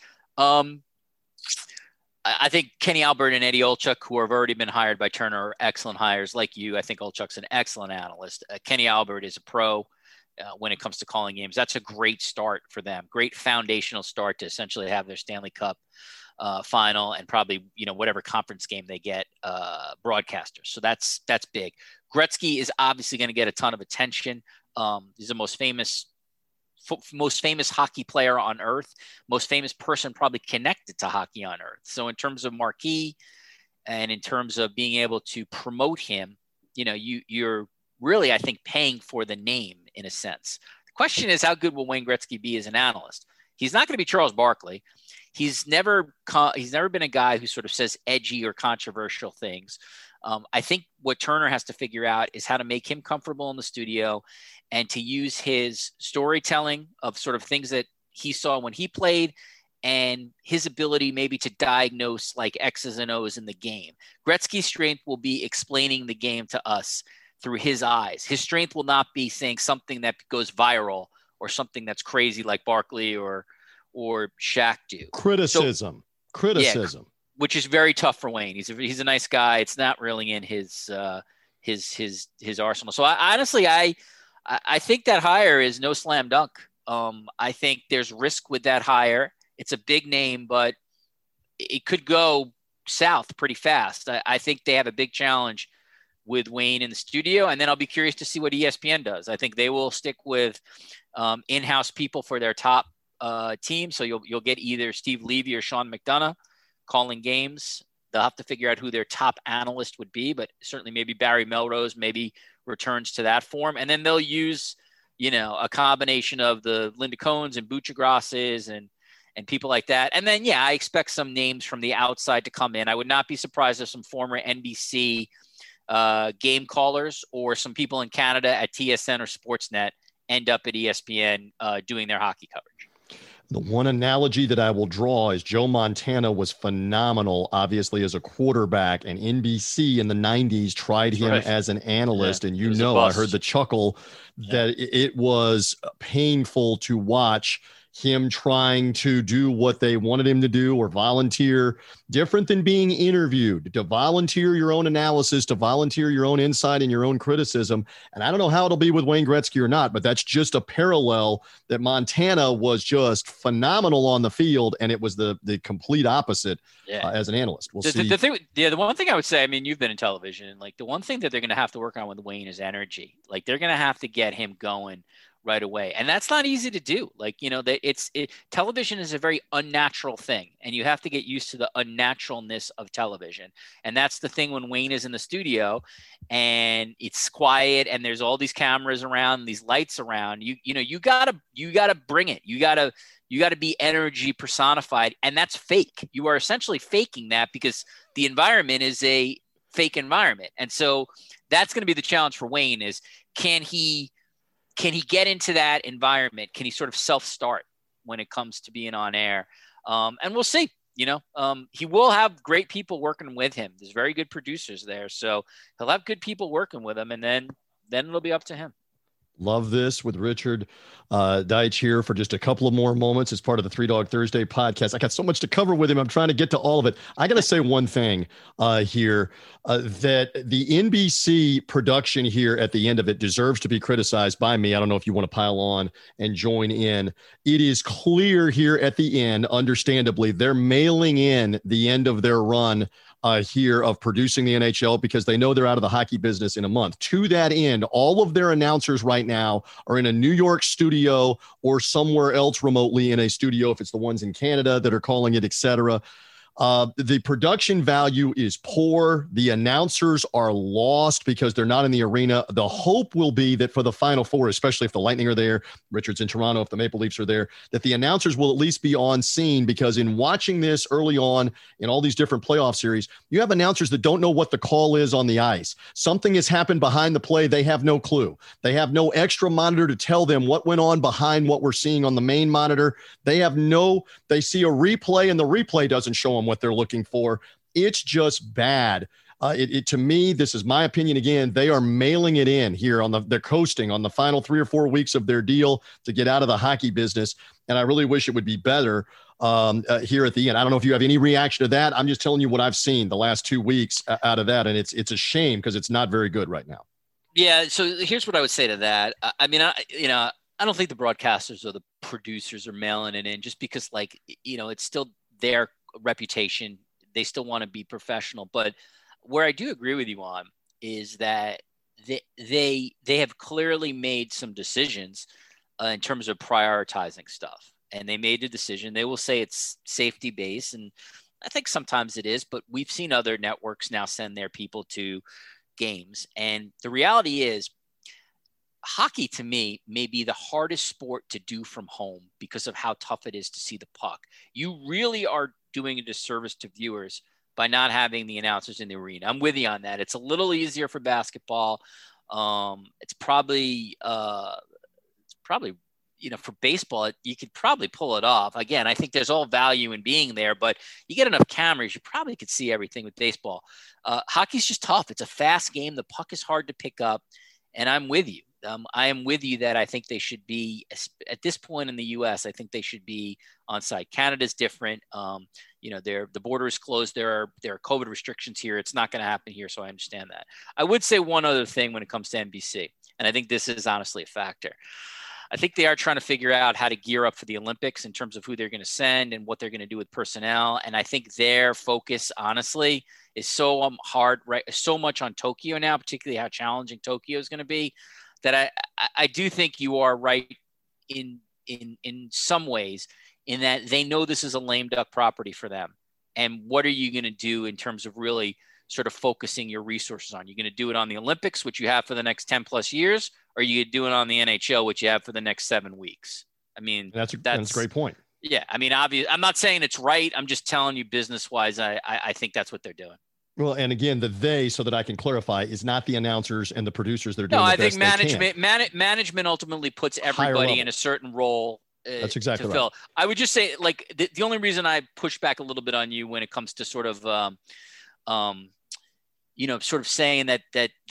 I think Kenny Albert and Eddie Olchuk, who have already been hired by Turner, are excellent hires. Like you, I think Olchuk's an excellent analyst. Kenny Albert is a pro when it comes to calling games. That's a great start for them. Great foundational start to essentially have their Stanley Cup final and probably, whatever conference game they get broadcasters. So that's big. Gretzky is obviously going to get a ton of attention. He's the most famous hockey player on earth, most famous person probably connected to hockey on earth. So in terms of marquee and in terms of being able to promote him, you're really, I think, paying for the name in a sense. The question is, how good will Wayne Gretzky be as an analyst? He's not going to be Charles Barkley. He's never been a guy who sort of says edgy or controversial things. I think what Turner has to figure out is how to make him comfortable in the studio and to use his storytelling of sort of things that he saw when he played and his ability maybe to diagnose like X's and O's in the game. Gretzky's strength will be explaining the game to us through his eyes. His strength will not be saying something that goes viral or something that's crazy like Barkley or Shaq do. Criticism. Yeah, which is very tough for Wayne. He's a nice guy. It's not really in his arsenal. So I think that hire is no slam dunk. I think there's risk with that hire. It's a big name, but it could go south pretty fast. I think they have a big challenge with Wayne in the studio, and then I'll be curious to see what ESPN does. I think they will stick with in-house people for their top team. So you'll get either Steve Levy or Sean McDonough calling games. They'll have to figure out who their top analyst would be, but certainly maybe Barry Melrose maybe returns to that form. And then they'll use, a combination of the Linda Cohns and Buccigrasses and people like that. And then, yeah, I expect some names from the outside to come in. I would not be surprised if some former NBC game callers or some people in Canada at TSN or Sportsnet end up at ESPN doing their hockey coverage. The one analogy that I will draw is Joe Montana was phenomenal, obviously, as a quarterback, and NBC in the 90s tried him as an analyst. Yeah, and I heard the chuckle that it was painful to watch him trying to do what they wanted him to do or volunteer, different than being interviewed, to volunteer your own analysis, to volunteer your own insight and your own criticism. And I don't know how it'll be with Wayne Gretzky or not, but that's just a parallel that Montana was just phenomenal on the field, and it was the complete opposite as an analyst. We'll see. The one thing I would say, I mean, you've been in television, and like the one thing that they're going to have to work on with Wayne is energy. Like they're going to have to get him going right away. And that's not easy to do. Like, you know, television is a very unnatural thing, and you have to get used to the unnaturalness of television. And that's the thing when Wayne is in the studio and it's quiet and there's all these cameras around, these lights around, you gotta bring it. You gotta be energy personified, and that's fake. You are essentially faking that because the environment is a fake environment. And so that's going to be the challenge for Wayne is can he get into that environment? Can he sort of self-start when it comes to being on air? And we'll see, he will have great people working with him. There's very good producers there. So he'll have good people working with him, and then it'll be up to him. Love this with Richard Deitsch here for just a couple of more moments as part of the Three Dog Thursday podcast. I got so much to cover with him. I'm trying to get to all of it. I got to say one thing here, that the NBC production here at the end of it deserves to be criticized by me. I don't know if you want to pile on and join in. It is clear here at the end, understandably, they're mailing in the end of their run here of producing the NHL because they know they're out of the hockey business in a month. To that end, all of their announcers right now are in a New York studio or somewhere else remotely in a studio, if it's the ones in Canada that are calling it, etc. The production value is poor. The announcers are lost because they're not in the arena. The hope will be that for the Final Four, especially if the Lightning are there, Richard's in Toronto, if the Maple Leafs are there, that the announcers will at least be on scene, because in watching this early on in all these different playoff series, you have announcers that don't know what the call is on the ice. Something has happened behind the play. They have no clue. They have no extra monitor to tell them what went on behind what we're seeing on the main monitor. They see a replay and the replay doesn't show them what they're looking for. It's just bad. To me, this is my opinion. Again, they are mailing it in here they're coasting on the final 3 or 4 weeks of their deal to get out of the hockey business. And I really wish it would be better here at the end. I don't know if you have any reaction to that. I'm just telling you what I've seen the last 2 weeks out of that. And it's a shame because it's not very good right now. Yeah. So here's what I would say to that. I don't think the broadcasters or the producers are mailing it in just because it's still their reputation. They still want to be professional. But where I do agree with you on is that they have clearly made some decisions in terms of prioritizing stuff. And they made a decision. They will say it's safety based. And I think sometimes it is, but we've seen other networks now send their people to games. And the reality is, hockey to me may be the hardest sport to do from home because of how tough it is to see the puck. You really are doing a disservice to viewers by not having the announcers in the arena. I'm with you on that. It's a little easier for basketball. It's probably for baseball, you could probably pull it off. Again, I think there's all value in being there, but you get enough cameras, you probably could see everything with baseball. Hockey's just tough. It's a fast game. The puck is hard to pick up, and I'm with you. I am with you that I think they should be, at this point in the U.S., I think they should be on site. Canada's different. The border is closed. There are COVID restrictions here. It's not going to happen here, so I understand that. I would say one other thing when it comes to NBC, and I think this is honestly a factor. I think they are trying to figure out how to gear up for the Olympics in terms of who they're going to send and what they're going to do with personnel. And I think their focus, honestly, is so hard, right? So much on Tokyo now, particularly how challenging Tokyo is going to be, that I do think you are right in some ways, in that they know this is a lame duck property for them. And what are you going to do in terms of really sort of focusing your resources on? You're going to do it on the Olympics, which you have for the next 10 plus years, or are you do it on the NHL, which you have for the next 7 weeks? I mean, that's a great point. Yeah. I mean, I'm not saying it's right. I'm just telling you business wise, I think that's what they're doing. Well, and again, so that I can clarify, is not the announcers and the producers that are doing the best I think management ultimately puts everybody in a certain role. That's exactly to fill. Right. I would just say, the only reason I push back a little bit on you when it comes to sort of, sort of saying that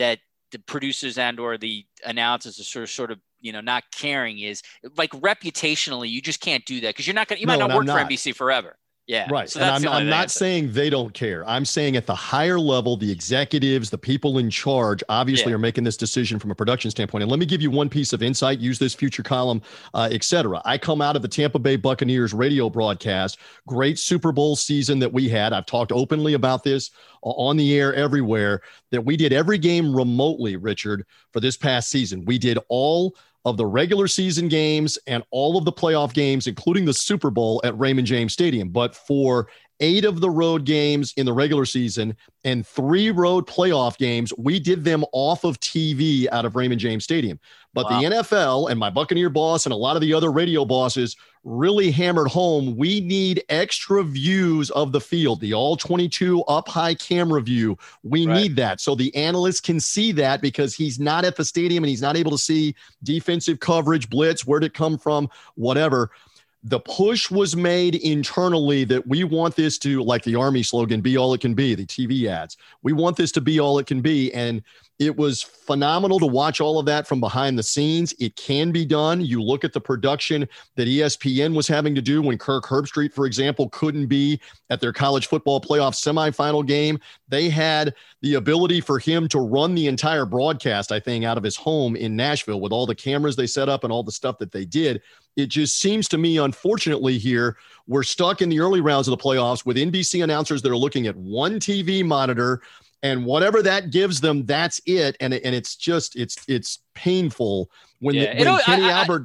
the producers and or the announcers are sort of not caring is like reputationally, you just can't do that because you might not work for NBC forever. Yeah. Right. So and I'm not saying they don't care. I'm saying at the higher level, the executives, the people in charge, obviously are making this decision from a production standpoint. And let me give you one piece of insight, use this future column, et cetera. I come out of the Tampa Bay Buccaneers radio broadcast, great Super Bowl season that we had. I've talked openly about this on the air everywhere, that we did every game remotely, Richard, for this past season. We did all of the regular season games and all of the playoff games, including the Super Bowl at Raymond James Stadium. But for 8 of the road games in the regular season and 3 road playoff games, we did them off of TV out of Raymond James Stadium. But the NFL and my Buccaneer boss and a lot of the other radio bosses really hammered home, we need extra views of the field, the all 22 up high camera view. We need that. So the analyst can see that because he's not at the stadium and he's not able to see defensive coverage, blitz, where'd it come from, whatever. The push was made internally that we want this to, like the Army slogan, be all it can be, the TV ads. We want this to be all it can be. And it was phenomenal to watch all of that from behind the scenes. It can be done. You look at the production that ESPN was having to do when Kirk Herbstreit, for example, couldn't be at their college football playoff semifinal game. They had the ability for him to run the entire broadcast, I think, out of his home in Nashville with all the cameras they set up and all the stuff that they did. It just seems to me, unfortunately, here, we're stuck in the early rounds of the playoffs with NBC announcers that are looking at one TV monitor, and whatever that gives them, that's it. And it's just, it's painful when Kenny Albert.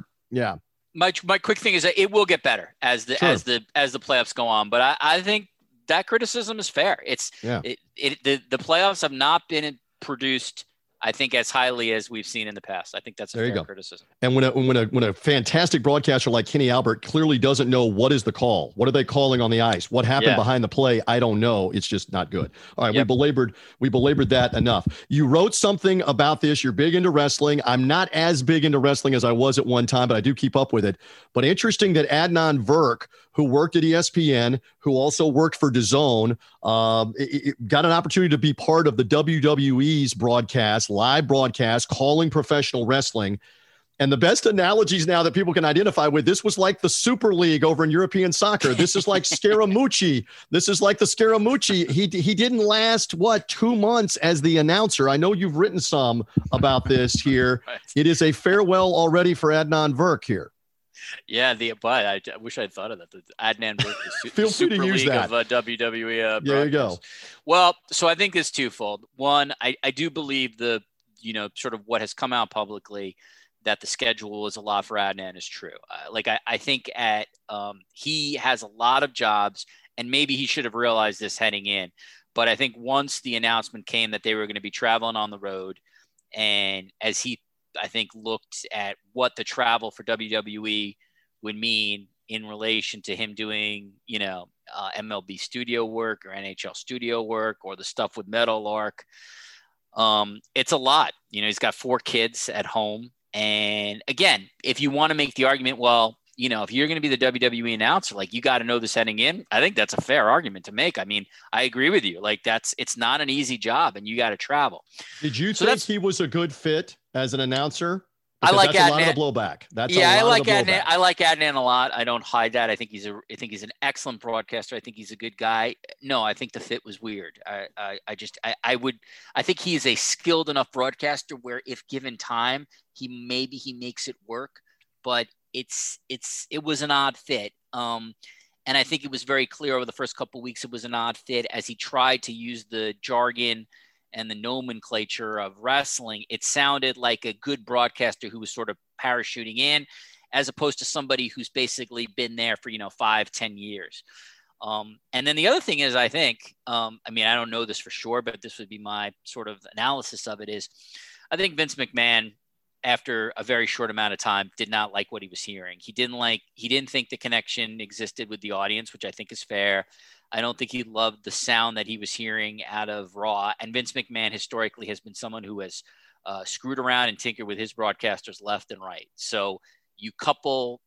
My quick thing is that it will get better as the playoffs go on. But I think that criticism is fair. The playoffs have not been produced, I think, as highly as we've seen in the past. I think that's a fair criticism. And when a fantastic broadcaster like Kenny Albert clearly doesn't know what is the call, what are they calling on the ice, what happened behind the play, I don't know. It's just not good. All right, we belabored that enough. You wrote something about this. You're big into wrestling. I'm not as big into wrestling as I was at one time, but I do keep up with it. But interesting that Adnan Virk, who worked at ESPN, who also worked for DAZN, got an opportunity to be part of the WWE's broadcast, live broadcast, calling professional wrestling. And the best analogies now that people can identify with, this was like the Super League over in European soccer. This is like Scaramucci. This is like the Scaramucci. He didn't last, 2 months as the announcer. I know you've written some about this here. It is a farewell already for Adnan Virk here. Yeah, but I wish I'd thought of that. The Adnan Virk, Feel free to use that. Of WWE. There you go. Well, so I think it's twofold. One, I do believe the sort of what has come out publicly that the schedule is a lot for Adnan is true. I think he has a lot of jobs, and maybe he should have realized this heading in. But I think once the announcement came that they were going to be traveling on the road, and as he, I think, looked at what the travel for WWE would mean in relation to him doing, MLB studio work or NHL studio work or the stuff with Meadowlark. It's a lot. He's got 4 kids at home. And again, if you want to make the argument, well, if you're going to be the WWE announcer, you got to know this heading in. I think that's a fair argument to make. I mean, I agree with you. It's not an easy job and you got to travel. Did you think he was a good fit as an announcer? Because I like that's Adnan. a lot of the blowback. I like Adnan. I like Adnan a lot. I don't hide that. I think he's an excellent broadcaster. I think he's a good guy. No, I think the fit was weird. I think he is a skilled enough broadcaster where if given time, he makes it work, but it was an odd fit. And I think it was very clear over the first couple of weeks it was an odd fit as he tried to use the jargon and the nomenclature of wrestling. It sounded like a good broadcaster who was sort of parachuting in, as opposed to somebody who's basically been there for 5-10 years. And then the other thing is, I think, I don't know this for sure, but this would be my sort of analysis of it is, I think Vince McMahon, after a very short amount of time, did not like what he was hearing. He didn't think the connection existed with the audience, which I think is fair. I don't think he loved the sound that he was hearing out of Raw. And Vince McMahon historically has been someone who has screwed around and tinkered with his broadcasters left and right. So you couple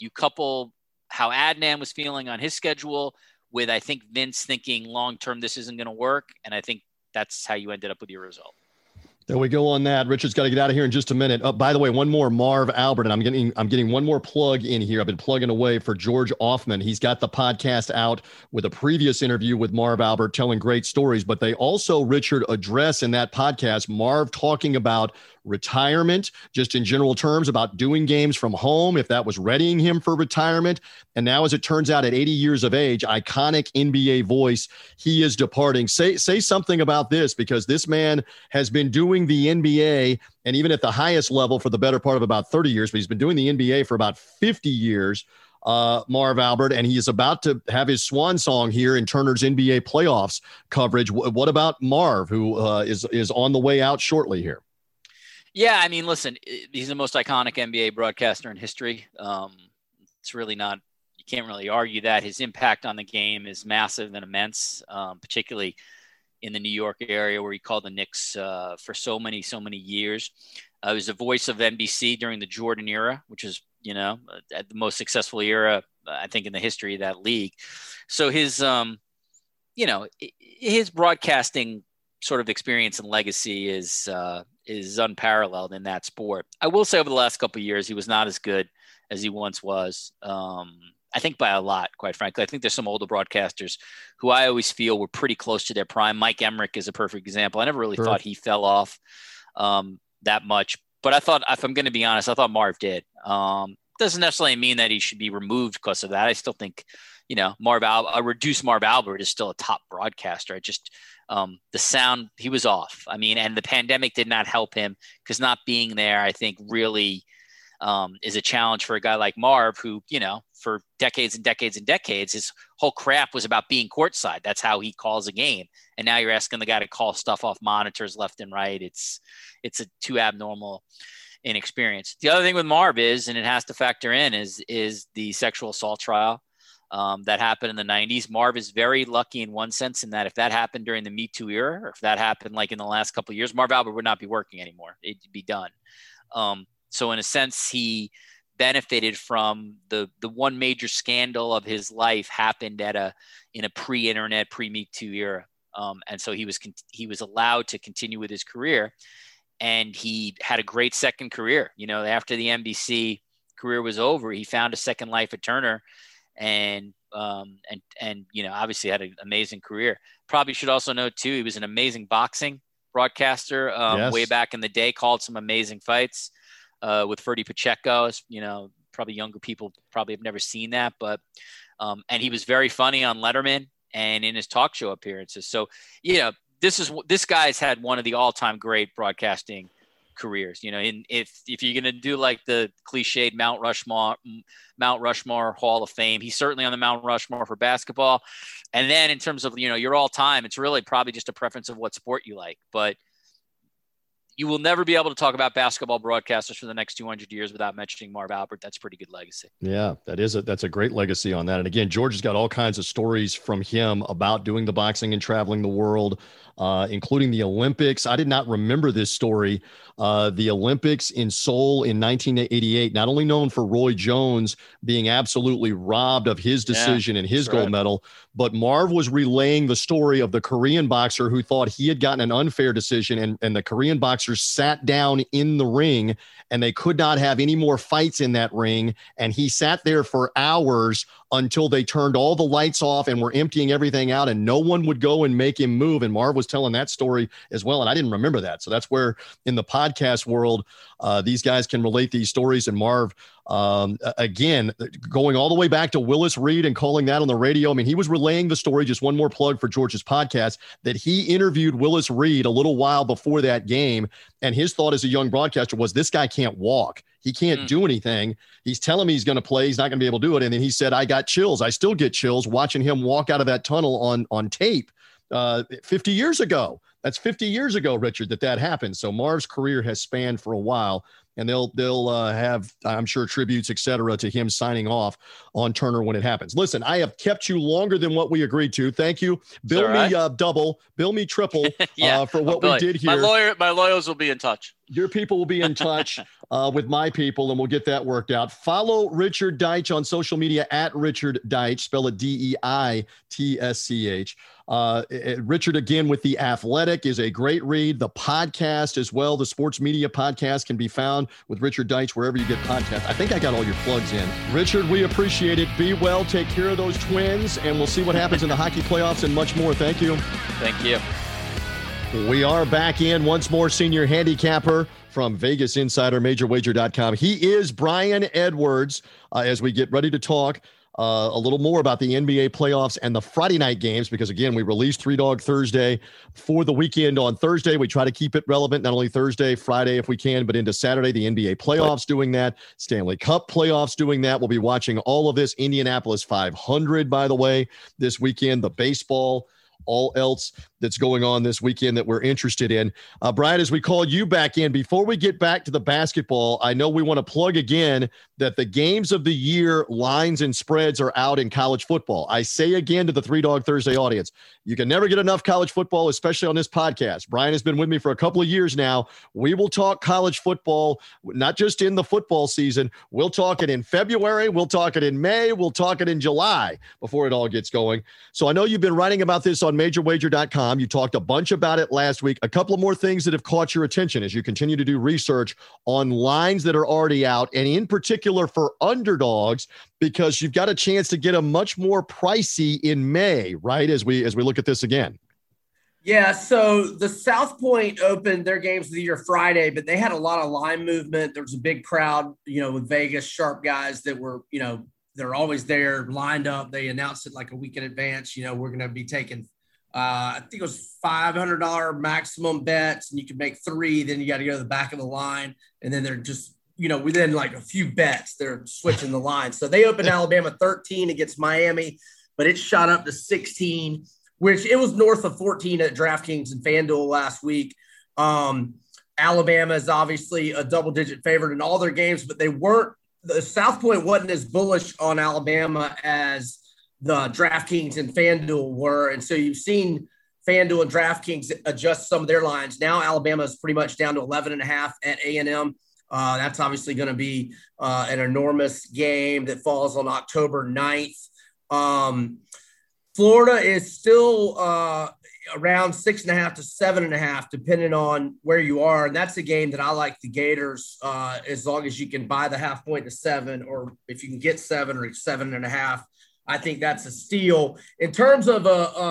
how Adnan was feeling on his schedule with, I think, Vince thinking long-term, this isn't going to work. And I think that's how you ended up with your result. There we go on that. Richard's got to get out of here in just a minute. By the way, one more, Marv Albert, and I'm getting one more plug in here. I've been plugging away for George Offman. He's got the podcast out with a previous interview with Marv Albert telling great stories, but they also, Richard, address in that podcast Marv talking about retirement, just in general terms, about doing games from home, if that was readying him for retirement. And now, as it turns out, at 80 years of age, iconic NBA voice, he is departing. Say something about this, because this man has been doing the NBA, and even at the highest level, for the better part of about 30 years, but he's been doing the NBA for about 50 years, Marv Albert, and he is about to have his swan song here in Turner's NBA playoffs coverage. What about Marv, who is on the way out shortly here? Yeah, I mean, listen, he's the most iconic NBA broadcaster in history. It's really not, you can't really argue that. His impact on the game is massive and immense, particularly in the New York area where he called the Knicks for so many years. He was the voice of NBC during the Jordan era, which is, the most successful era, I think, in the history of that league. So his broadcasting sort of experience and legacy is unparalleled in that sport. I will say over the last couple of years, he was not as good as he once was. I think by a lot, quite frankly. I think there's some older broadcasters who I always feel were pretty close to their prime. Mike Emmerich is a perfect example. I never really thought he fell off that much, but I thought, if I'm going to be honest, I thought Marv did. Doesn't necessarily mean that he should be removed because of that. I still think, a reduced Marv Albert is still a top broadcaster. The sound, he was off. I mean, and the pandemic did not help him, because not being there, I think, really is a challenge for a guy like Marv, who, for decades and decades and decades, his whole craft was about being courtside. That's how he calls a game. And now you're asking the guy to call stuff off monitors left and right. It's a too abnormal an experience. The other thing with Marv is, and it has to factor in, is the sexual assault trial that happened in the 90s. Marv is very lucky in one sense, in that if that happened during the Me Too era, or if that happened like in the last couple of years, Marv Albert would not be working anymore. It'd be done. So in a sense, he benefited from the one major scandal of his life happened in a pre-internet, pre-Me Too era. And so he was allowed to continue with his career, and he had a great second career. After the NBC career was over, he found a second life at Turner, and obviously had an amazing career. Probably should also know too, he was an amazing boxing broadcaster way back in the day, called some amazing fights with Ferdy Pacheco. Probably younger people probably have never seen that, but and he was very funny on Letterman and in his talk show appearances. So, this guy's had one of the all-time great broadcasting careers. If you're going to do like the cliched Mount Rushmore Hall of Fame, he's certainly on the Mount Rushmore for basketball. And then in terms of, your all time, it's really probably just a preference of what sport you like, but you will never be able to talk about basketball broadcasters for the next 200 years without mentioning Marv Albert. That's a pretty good legacy. Yeah, that's a great legacy on that. And again, George has got all kinds of stories from him about doing the boxing and traveling the world, including the Olympics. I did not remember this story. The Olympics in Seoul in 1988, not only known for Roy Jones being absolutely robbed of his decision and his gold medal, but Marv was relaying the story of the Korean boxer who thought he had gotten an unfair decision, and the Korean boxer sat down in the ring, and they could not have any more fights in that ring. And he sat there for hours until they turned all the lights off and were emptying everything out, and no one would go and make him move. And Marv was telling that story as well, and I didn't remember that. So that's where in the podcast world, these guys can relate these stories. And Marv, again, going all the way back to Willis Reed and calling that on the radio. I mean, he was relaying the story. Just one more plug for George's podcast, that he interviewed Willis Reed a little while before that game. And his thought as a young broadcaster was, this guy can't walk. He can't do anything. He's telling me he's going to play. He's not going to be able to do it. And then he said, I got chills. I still get chills watching him walk out of that tunnel on tape 50 years ago. That's 50 years ago, Richard, that happened. So Marv's career has spanned for a while, and they'll have, I'm sure, tributes, et cetera, to him signing off on Turner when it happens. Listen, I have kept you longer than what we agreed to. Thank you. Bill me double, bill me triple for what we did here. My lawyers will be in touch. Your people will be in touch with my people, and we'll get that worked out. Follow Richard Deitsch on social media at Richard Deitsch, spell it Deitsch. Richard, again, with The Athletic, is a great read. The podcast as well, the sports media podcast, can be found with Richard Deitsch wherever you get podcasts. I think I got all your plugs in. Richard, we appreciate it. Be well, take care of those Twins, and we'll see what happens in the hockey playoffs and much more. Thank you. Thank you. We are back in once more. Senior handicapper from Vegas Insider, MajorWager.com. He is Brian Edwards. As we get ready to talk a little more about the NBA playoffs and the Friday night games, because again, we released Three Dog Thursday for the weekend on Thursday. We try to keep it relevant, not only Thursday, Friday if we can, but into Saturday. The NBA playoffs doing that, Stanley Cup playoffs doing that. We'll be watching all of this. Indianapolis 500, by the way, this weekend. The baseball, all else that's going on this weekend that we're interested in. Brian, as we call you back in, before we get back to the basketball, I know we want to plug again that the games of the year lines and spreads are out in college football. I say again to the Three Dog Thursday audience, you can never get enough college football, especially on this podcast. Brian has been with me for a couple of years now. We will talk college football, not just in the football season. We'll talk it in February. We'll talk it in May. We'll talk it in July before it all gets going. So I know you've been writing about this on MajorWager.com. You talked a bunch about it last week. A couple of more things that have caught your attention as you continue to do research on lines that are already out, and in particular for underdogs, because you've got a chance to get them much more pricey in May, right? As we look at this again. Yeah, so the South Point opened their games of the year Friday, but they had a lot of line movement. There was a big crowd, with Vegas sharp guys that were, they're always there lined up. They announced it like a week in advance. We're going to be taking, I think it was $500 maximum bets, and you can make 3. Then you got to go to the back of the line, and then they're just, within like a few bets, they're switching the line. So they opened Alabama 13 against Miami, but it shot up to 16, which it was north of 14 at DraftKings and FanDuel last week. Alabama is obviously a double-digit favorite in all their games, but the South Point wasn't as bullish on Alabama as the DraftKings and FanDuel were. And so you've seen FanDuel and DraftKings adjust some of their lines. Now Alabama is pretty much down to 11.5 at A&M. That's obviously going to be an enormous game that falls on October 9th. Florida is still around 6.5 to 7.5, depending on where you are. And that's a game that I like the Gators, as long as you can buy the half point to 7, or if you can get 7 or 7.5. I think that's a steal. In terms of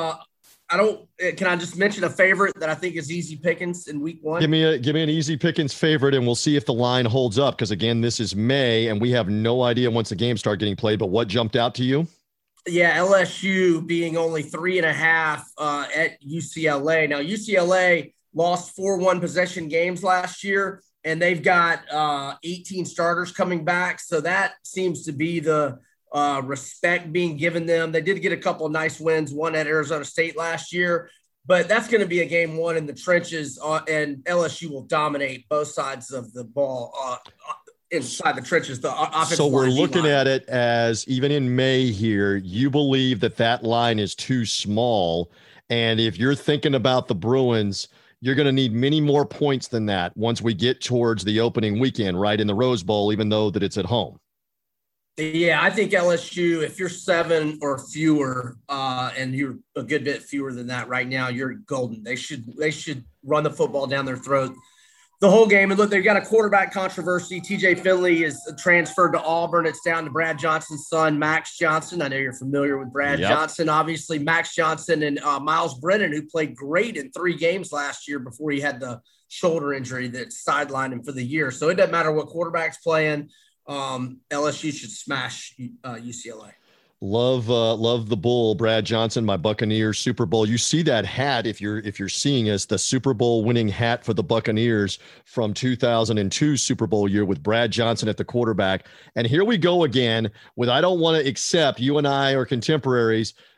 can I just mention a favorite that I think is easy pickings in week 1? Give me an easy pickings favorite, and we'll see if the line holds up. Because again, this is May, and we have no idea once the games start getting played. But what jumped out to you? Yeah, LSU being only 3.5 at UCLA. Now UCLA lost 4 one-possession games last year, and they've got 18 starters coming back. So that seems to be the respect being given them. They did get a couple of nice wins, one at Arizona State last year, but that's going to be a game 1 in the trenches, and LSU will dominate both sides of the ball inside the trenches. The offensive so we're line, looking D-line. at it as, even in May here, you believe that line is too small. And if you're thinking about the Bruins, you're going to need many more points than that once we get towards the opening weekend, right, in the Rose Bowl, even though that it's at home. Yeah, I think LSU, if you're 7 or fewer, and you're a good bit fewer than that right now, you're golden. They should run the football down their throat the whole game. And look, they've got a quarterback controversy. TJ Finley is transferred to Auburn. It's down to Brad Johnson's son, Max Johnson. I know you're familiar with Brad Johnson. Obviously, Max Johnson and Miles Brennan, who played great in 3 games last year before he had the shoulder injury that sidelined him for the year. So it doesn't matter what quarterback's playing. LSU should smash UCLA. Love the Bull, Brad Johnson, my Buccaneers Super Bowl. You see that hat if you're seeing us, the Super Bowl winning hat for the Buccaneers from 2002 Super Bowl year with Brad Johnson at the quarterback. And here we go again with, I don't want to accept, you and I are contemporaries,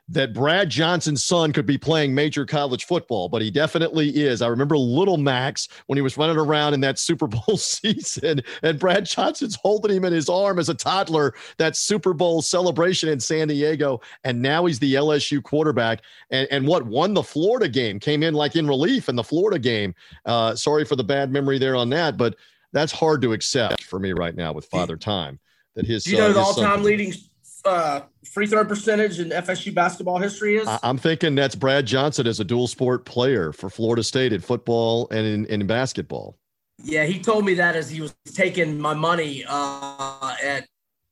that Brad Johnson's son could be playing major college football, but he definitely is. I remember little Max when he was running around in that Super Bowl season, and Brad Johnson's holding him in his arm as a toddler, that Super Bowl celebration in San Diego, and now he's the LSU quarterback, and what won the Florida game, came in like in relief in the Florida game. Sorry for the bad memory there on that, but that's hard to accept for me right now with Father Time. That his, do you know the all-time leading free throw percentage in FSU basketball history is? I'm thinking that's Brad Johnson as a dual sport player for Florida State in football and in basketball. Yeah, he told me that as he was taking my money at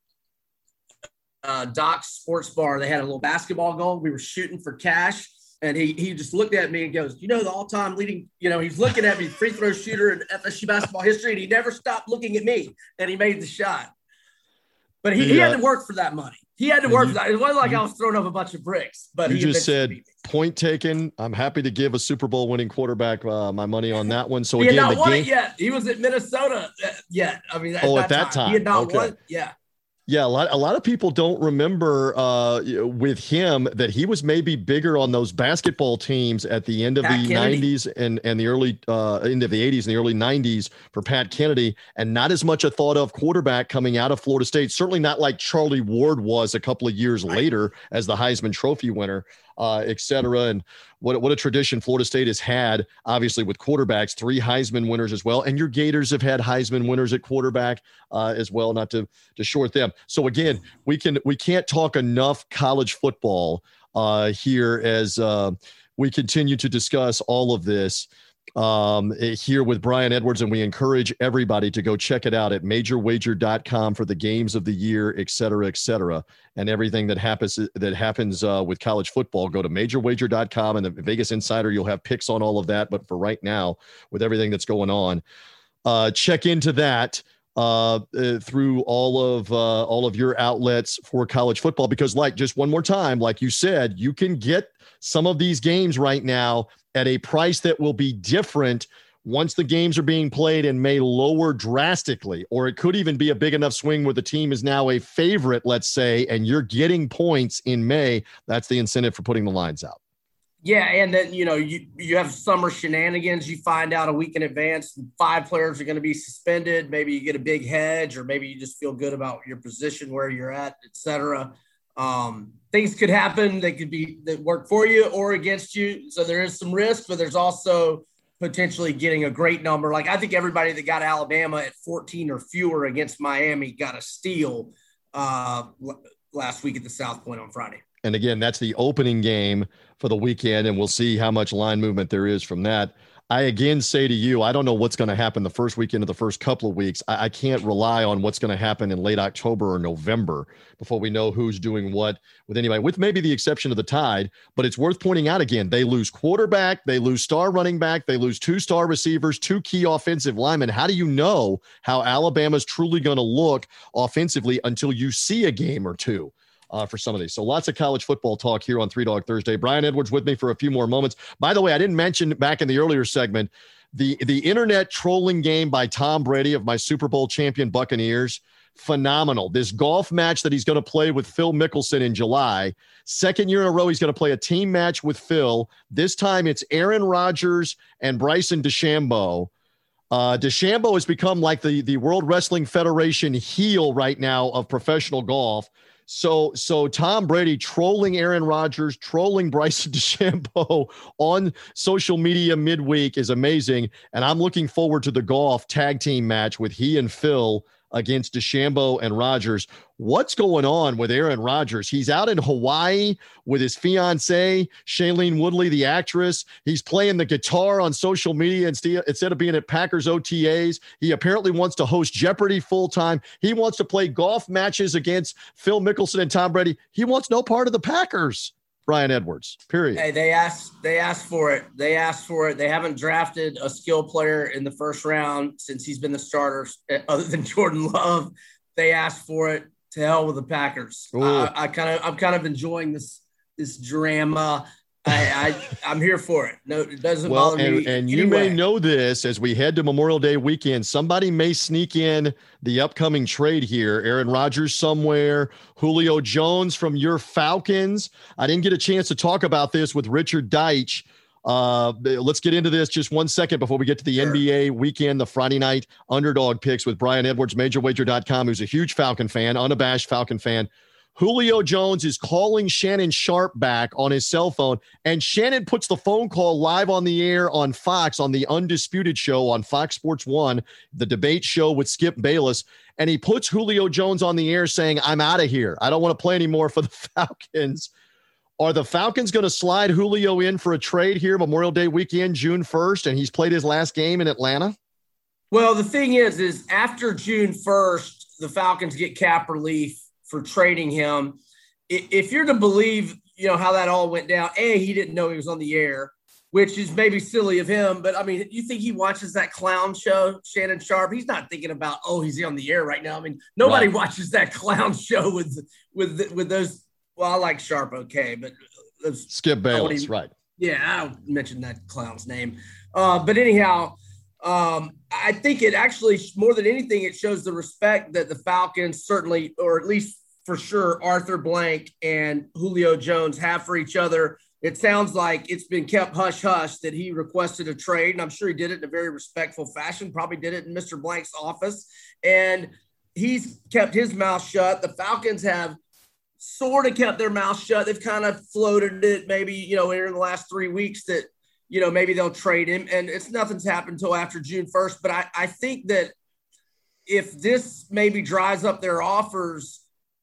Doc's Sports Bar. They had a little basketball goal. We were shooting for cash, and he just looked at me and goes, you know, the all-time leading, he's looking at me, free throw shooter in FSU basketball history, and he never stopped looking at me, and he made the shot. But he had to work for that money. He had to work for that. It wasn't like I was throwing up a bunch of bricks. But you just said, point taken. I'm happy to give a Super Bowl winning quarterback my money on that one. So he had not won it yet. He was at Minnesota yet. I mean, at that time. He had not won. Yeah. Yeah, a lot of people don't remember with him that he was maybe bigger on those basketball teams at the end of the 90s and the early end of the 80s and the early 90s for Pat Kennedy, and not as much a thought of quarterback coming out of Florida State. Certainly not like Charlie Ward was a couple of years later as the Heisman Trophy winner, et cetera. And what a tradition Florida State has had, obviously, with quarterbacks, 3 Heisman winners as well. And your Gators have had Heisman winners at quarterback as well, not to short them. So again, we can't talk enough college football here as we continue to discuss all of this here with Brian Edwards, and we encourage everybody to go check it out at majorwager.com for the games of the year, et cetera, and everything that happens with college football. Go to majorwager.com, and the Vegas Insider, you'll have picks on all of that. But for right now, with everything that's going on, check into that through all of your outlets for college football, because just one more time, like you said, you can get some of these games right now at a price that will be different once the games are being played and may lower drastically, or it could even be a big enough swing where the team is now a favorite, let's say, and you're getting points in May. That's the incentive for putting the lines out. Yeah, and then, you have summer shenanigans. You find out a week in advance 5 players are going to be suspended. Maybe you get a big hedge, or maybe you just feel good about your position, where you're at, et cetera. Things could happen. They could be that work for you or against you. So there is some risk, but there's also potentially getting a great number. Like, I think everybody that got Alabama at 14 or fewer against Miami got a steal last week at the South Point on Friday. And again, that's the opening game for the weekend, and we'll see how much line movement there is from that. I again say to you, I don't know what's going to happen the first weekend of the first couple of weeks. I can't rely on what's going to happen in late October or November before we know who's doing what with anybody, with maybe the exception of the Tide. But it's worth pointing out again, they lose quarterback, they lose star running back, they lose 2 star receivers, 2 key offensive linemen. How do you know how Alabama's truly going to look offensively until you see a game or two? For some of these. So lots of college football talk here on 3 Dog Thursday. Brian Edwards with me for a few more moments. By the way, I didn't mention back in the earlier segment, the internet trolling game by Tom Brady of my Super Bowl champion Buccaneers. Phenomenal. This golf match that he's going to play with Phil Mickelson in July. 2nd year in a row, he's going to play a team match with Phil. This time it's Aaron Rodgers and Bryson DeChambeau. DeChambeau has become like the World Wrestling Federation heel right now of professional golf. So Tom Brady trolling Aaron Rodgers, trolling Bryson DeChambeau on social media midweek is amazing. And I'm looking forward to the golf tag team match with he and Phil against DeChambeau and Rodgers. What's going on with Aaron Rodgers? He's out in Hawaii with his fiancée, Shailene Woodley, the actress. He's playing the guitar on social media instead of being at Packers OTAs. He apparently wants to host Jeopardy full-time. He wants to play golf matches against Phil Mickelson and Tom Brady. He wants no part of the Packers. Brian Edwards, period. Hey, they asked for it. They asked for it. They haven't drafted a skill player in the first round since he's been the starter, other than Jordan Love. They asked for it. To hell with the Packers. I'm kind of enjoying this drama. I'm here for it. No, it doesn't Well, bother me. and you may know this as we head to Memorial Day weekend. Somebody may sneak in the upcoming trade here. Aaron Rodgers somewhere, Julio Jones from your Falcons. I didn't get a chance to talk about this with Richard Deitch. Let's get into this just 1 second before we get to the NBA weekend, the Friday night underdog picks with Brian Edwards, MajorWager.com, who's a huge Falcon fan, unabashed Falcon fan. Julio Jones is calling Shannon Sharpe back on his cell phone, and Shannon puts the phone call live on the air on Fox on the Undisputed Show on Fox Sports 1, the debate show with Skip Bayless, and he puts Julio Jones on the air saying, I'm out of here. I don't want to play anymore for the Falcons. Are the Falcons going to slide Julio in for a trade here Memorial Day weekend, June 1st, and he's played his last game in Atlanta? Well, the thing is after June 1st, the Falcons get cap relief for trading him. If you're to believe, how that all went down, he didn't know he was on the air, which is maybe silly of him. But I mean, you think he watches that clown show, Shannon Sharpe? He's not thinking about, he's on the air right now. I mean, nobody watches that clown show with those. Well, I like Sharpe, okay, but Skip Bayless, right? Yeah, I don't mention that clown's name. But anyhow, I think it actually, more than anything, it shows the respect that the Falcons certainly, or at least for sure, Arthur Blank and Julio Jones have for each other. It sounds like it's been kept hush-hush that he requested a trade, and I'm sure he did it in a very respectful fashion, probably did it in Mr. Blank's office, and he's kept his mouth shut. The Falcons have sort of kept their mouth shut. They've kind of floated it maybe, in the last 3 weeks that, maybe they'll trade him, and nothing's happened until after June 1st. But I think that if this maybe dries up their offers,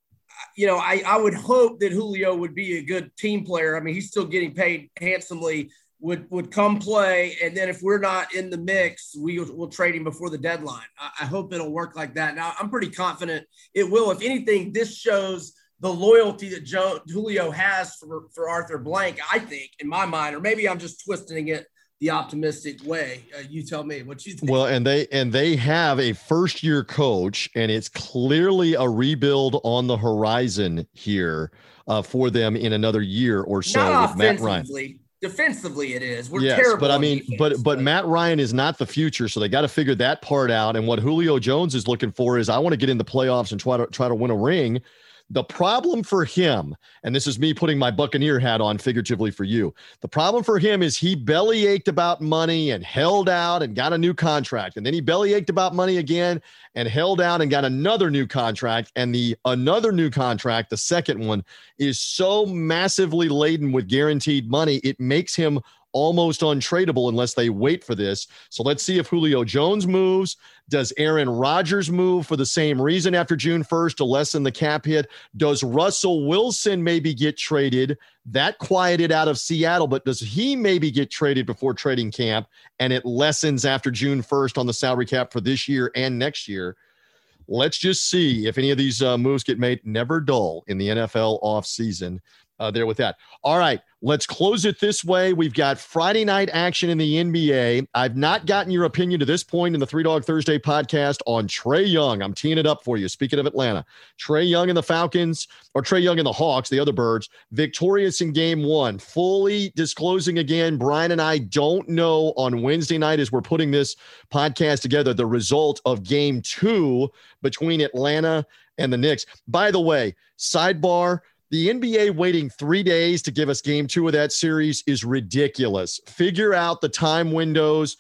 I would hope that Julio would be a good team player. I mean, he's still getting paid handsomely, would come play. And then if we're not in the mix, we'll trade him before the deadline. I hope it'll work like that. Now, I'm pretty confident it will. If anything, this shows the loyalty that Julio has for Arthur Blank, I think, in my mind, or maybe I'm just twisting it the optimistic way. You tell me what you think. Well, and they have a first-year coach, and it's clearly a rebuild on the horizon here for them in another year or so. Not with Matt Ryan. Defensively, it is. We're terrible. But I mean, but Matt Ryan is not the future, so they got to figure that part out. And what Julio Jones is looking for is, I want to get in the playoffs and try to win a ring. The problem for him, and this is me putting my Buccaneer hat on figuratively for you, the problem for him is he belly ached about money and held out and got a new contract. And then he belly ached about money again and held out and got another new contract. And another new contract, the second one, is so massively laden with guaranteed money, it makes him almost untradeable unless they wait for this. So let's see if Julio Jones moves. Does Aaron Rodgers move for the same reason after June 1st to lessen the cap hit? Does Russell Wilson maybe get traded? That quieted out of Seattle, but does he maybe get traded before trading camp and it lessens after June 1st on the salary cap for this year and next year? Let's just see if any of these moves get made. Never dull in the NFL offseason. There with that. All right, let's close it this way. We've got Friday night action in the NBA. I've not gotten your opinion to this point in the Three Dog Thursday podcast on Trae Young. I'm teeing it up for you. Speaking of Atlanta, Trae Young and the Falcons, or Trae Young and the Hawks, the other birds, victorious in game one. Fully disclosing again, Brian and I don't know on Wednesday night as we're putting this podcast together the result of game two between Atlanta and the Knicks. By the way, sidebar, the NBA waiting 3 days to give us game two of that series is ridiculous. Figure out the time windows.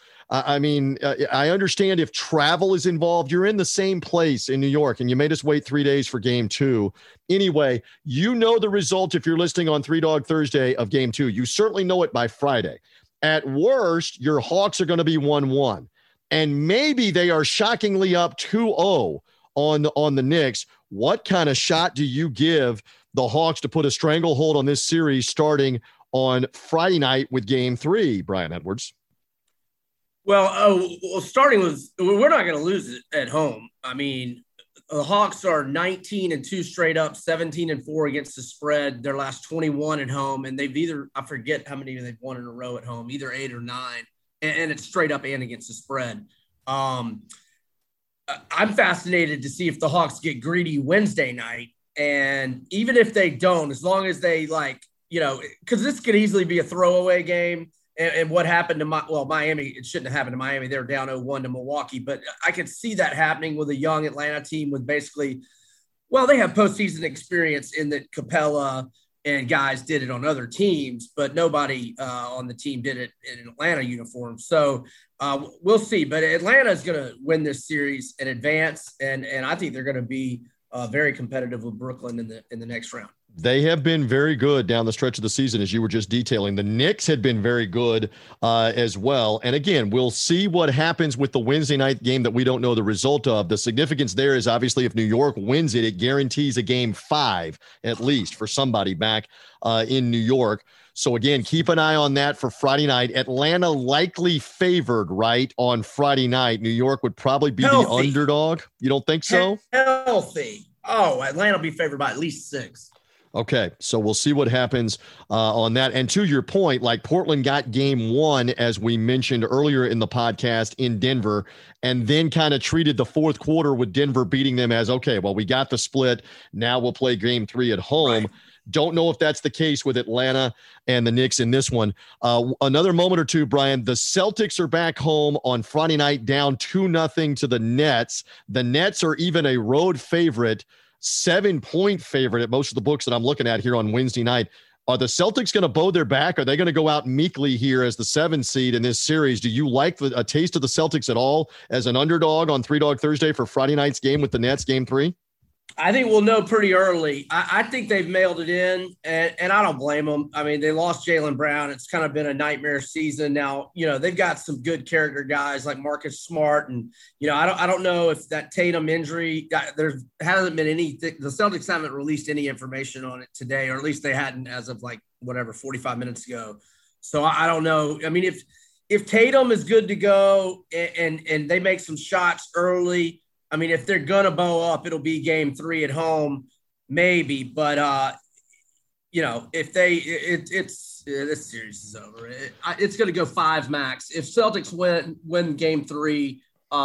I understand if travel is involved, you're in the same place in New York and you made us wait 3 days for game two. Anyway, you know the result if you're listening on Three Dog Thursday of game two. You certainly know it by Friday. At worst, your Hawks are going to be 1-1. And maybe they are shockingly up 2-0 on the Knicks. What kind of shot do you give the Hawks to put a stranglehold on this series starting on Friday night with game three, Brian Edwards? Well, starting with, we're not going to lose it at home. I mean, the Hawks are 19-2 straight up, 17-4 against the spread. Their last 21 at home, and they've I forget how many they've won in a row at home, either 8 or 9, and it's straight up and against the spread. I'm fascinated to see if the Hawks get greedy Wednesday night. And even if they don't, as long as they because this could easily be a throwaway game. And what happened to Miami, it shouldn't have happened to Miami. They were down 0-1 to Milwaukee, but I could see that happening with a young Atlanta team with basically, they have postseason experience in that Capella and guys did it on other teams, but nobody on the team did it in an Atlanta uniform. So we'll see. But Atlanta is going to win this series and advance, and I think they're going to be very competitive with Brooklyn in the next round. They have been very good down the stretch of the season, as you were just detailing. The Knicks had been very good as well. And again, we'll see what happens with the Wednesday night game that we don't know the result of. The significance there is obviously if New York wins it, it guarantees a game 5 at least for somebody back in New York. So again, keep an eye on that for Friday night. Atlanta likely favored, right, on Friday night. New York would probably be the underdog. You don't think so? Healthy. Oh, Atlanta will be favored by at least 6. Okay, so we'll see what happens on that. And to your point, like Portland got game 1, as we mentioned earlier in the podcast, in Denver, and then kind of treated the fourth quarter with Denver beating them as, okay, well, we got the split. Now we'll play game 3 at home. Right. Don't know if that's the case with Atlanta and the Knicks in this one. Another moment or two, Brian, the Celtics are back home on Friday night down 2-0 to the Nets. The Nets are even a road favorite, 7-point favorite at most of the books that I'm looking at here on Wednesday night. Are the Celtics going to bow their back? Are they going to go out meekly here as the 7 seed in this series? Do you like a taste of the Celtics at all as an underdog on 3 Dog Thursday for Friday night's game with the Nets, game 3? I think we'll know pretty early. I think they've mailed it in, and I don't blame them. I mean, they lost Jaylen Brown. It's kind of been a nightmare season. Now, they've got some good character guys like Marcus Smart, and I don't know if that Tatum injury. There hasn't been anything. The Celtics haven't released any information on it today, or at least they hadn't as of 45 minutes ago. So I don't know. I mean, if Tatum is good to go and they make some shots early. I mean, if they're going to bow up, it'll be game 3 at home, maybe. But, if this series is over. It's going to go 5 max. If Celtics win game 3,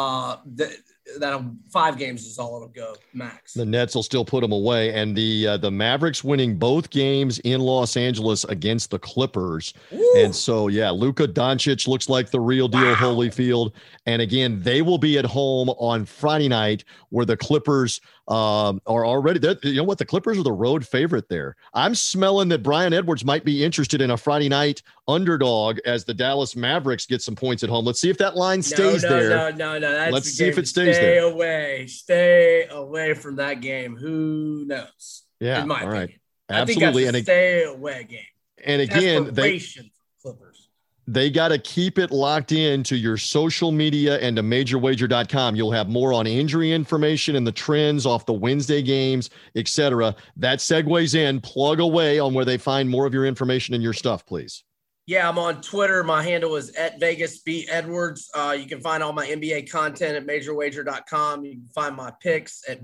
that'll 5 games is all it'll go max. The Nets will still put them away. And the Mavericks winning both games in Los Angeles against the Clippers. Woo! And so, Luka Doncic looks like the real deal, wow. Holyfield. And again, they will be at home on Friday night where the Clippers are already there. You know what? The Clippers are the road favorite there. I'm smelling that Brian Edwards might be interested in a Friday night underdog as the Dallas Mavericks get some points at home. Let's see if that line stays there. No. Let's see if it stays there. Stay away from that game. Who knows? Yeah. In my opinion. Right. Absolutely. I think that's a stay away game. And again, Clippers. They got to keep it locked in to your social media and to MajorWager.com. You'll have more on injury information and the trends off the Wednesday games, etc. That segues in. Plug away on where they find more of your information and your stuff, please. Yeah, I'm on Twitter. My handle is @VegasBeatEdwards. You can find all my NBA content at MajorWager.com. You can find my picks at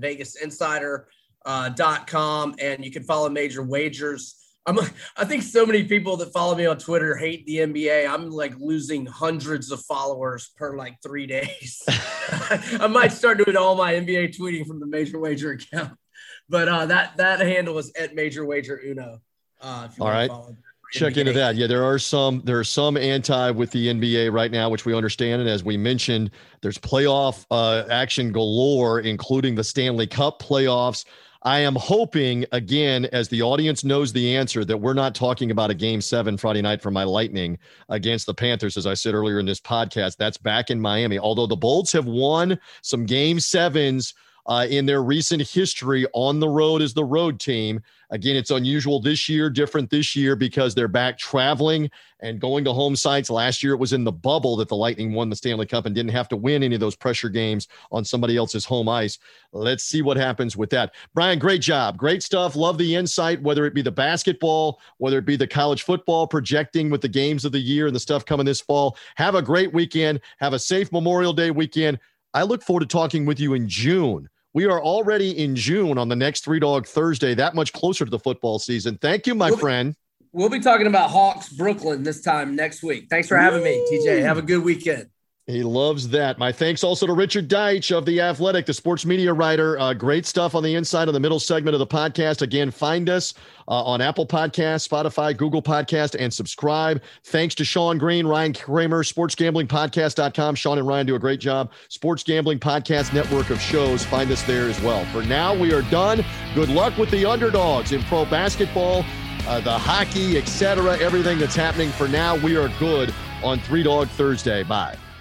VegasInsider.com, and you can follow Major Wagers. I think so many people that follow me on Twitter hate the NBA. I'm losing hundreds of followers per 3 days. I might start doing all my NBA tweeting from the Major Wager account, but that handle is @MajorWagerUno. All right. Check into that. Yeah, there are some anti with the NBA right now, which we understand. And as we mentioned, there's playoff action galore, including the Stanley Cup playoffs. I am hoping, again, as the audience knows the answer, that we're not talking about a game 7 Friday night for my Lightning against the Panthers. As I said earlier in this podcast, that's back in Miami. Although the Bolts have won some game 7s in their recent history on the road as the road team. Again, it's unusual this year, different this year because they're back traveling and going to home sites. Last year, it was in the bubble that the Lightning won the Stanley Cup and didn't have to win any of those pressure games on somebody else's home ice. Let's see what happens with that. Brian, great job. Great stuff. Love the insight, whether it be the basketball, whether it be the college football, projecting with the games of the year and the stuff coming this fall. Have a great weekend. Have a safe Memorial Day weekend. I look forward to talking with you in June. We are already in June on the next 3 Dog Thursday, that much closer to the football season. Thank you, my friend. We'll be talking about Hawks Brooklyn this time next week. Thanks for having me, TJ. Have a good weekend. He loves that. My thanks also to Richard Deitch of The Athletic, the sports media writer. Great stuff on the inside of the middle segment of the podcast. Again, find us on Apple Podcasts, Spotify, Google Podcast, and subscribe. Thanks to Sean Green, Ryan Kramer, sportsgamblingpodcast.com. Sean and Ryan do a great job. Sports Gambling Podcast network of shows. Find us there as well. For now, we are done. Good luck with the underdogs in pro basketball, the hockey, etc., everything that's happening. For now, we are good on Three Dog Thursday. Bye.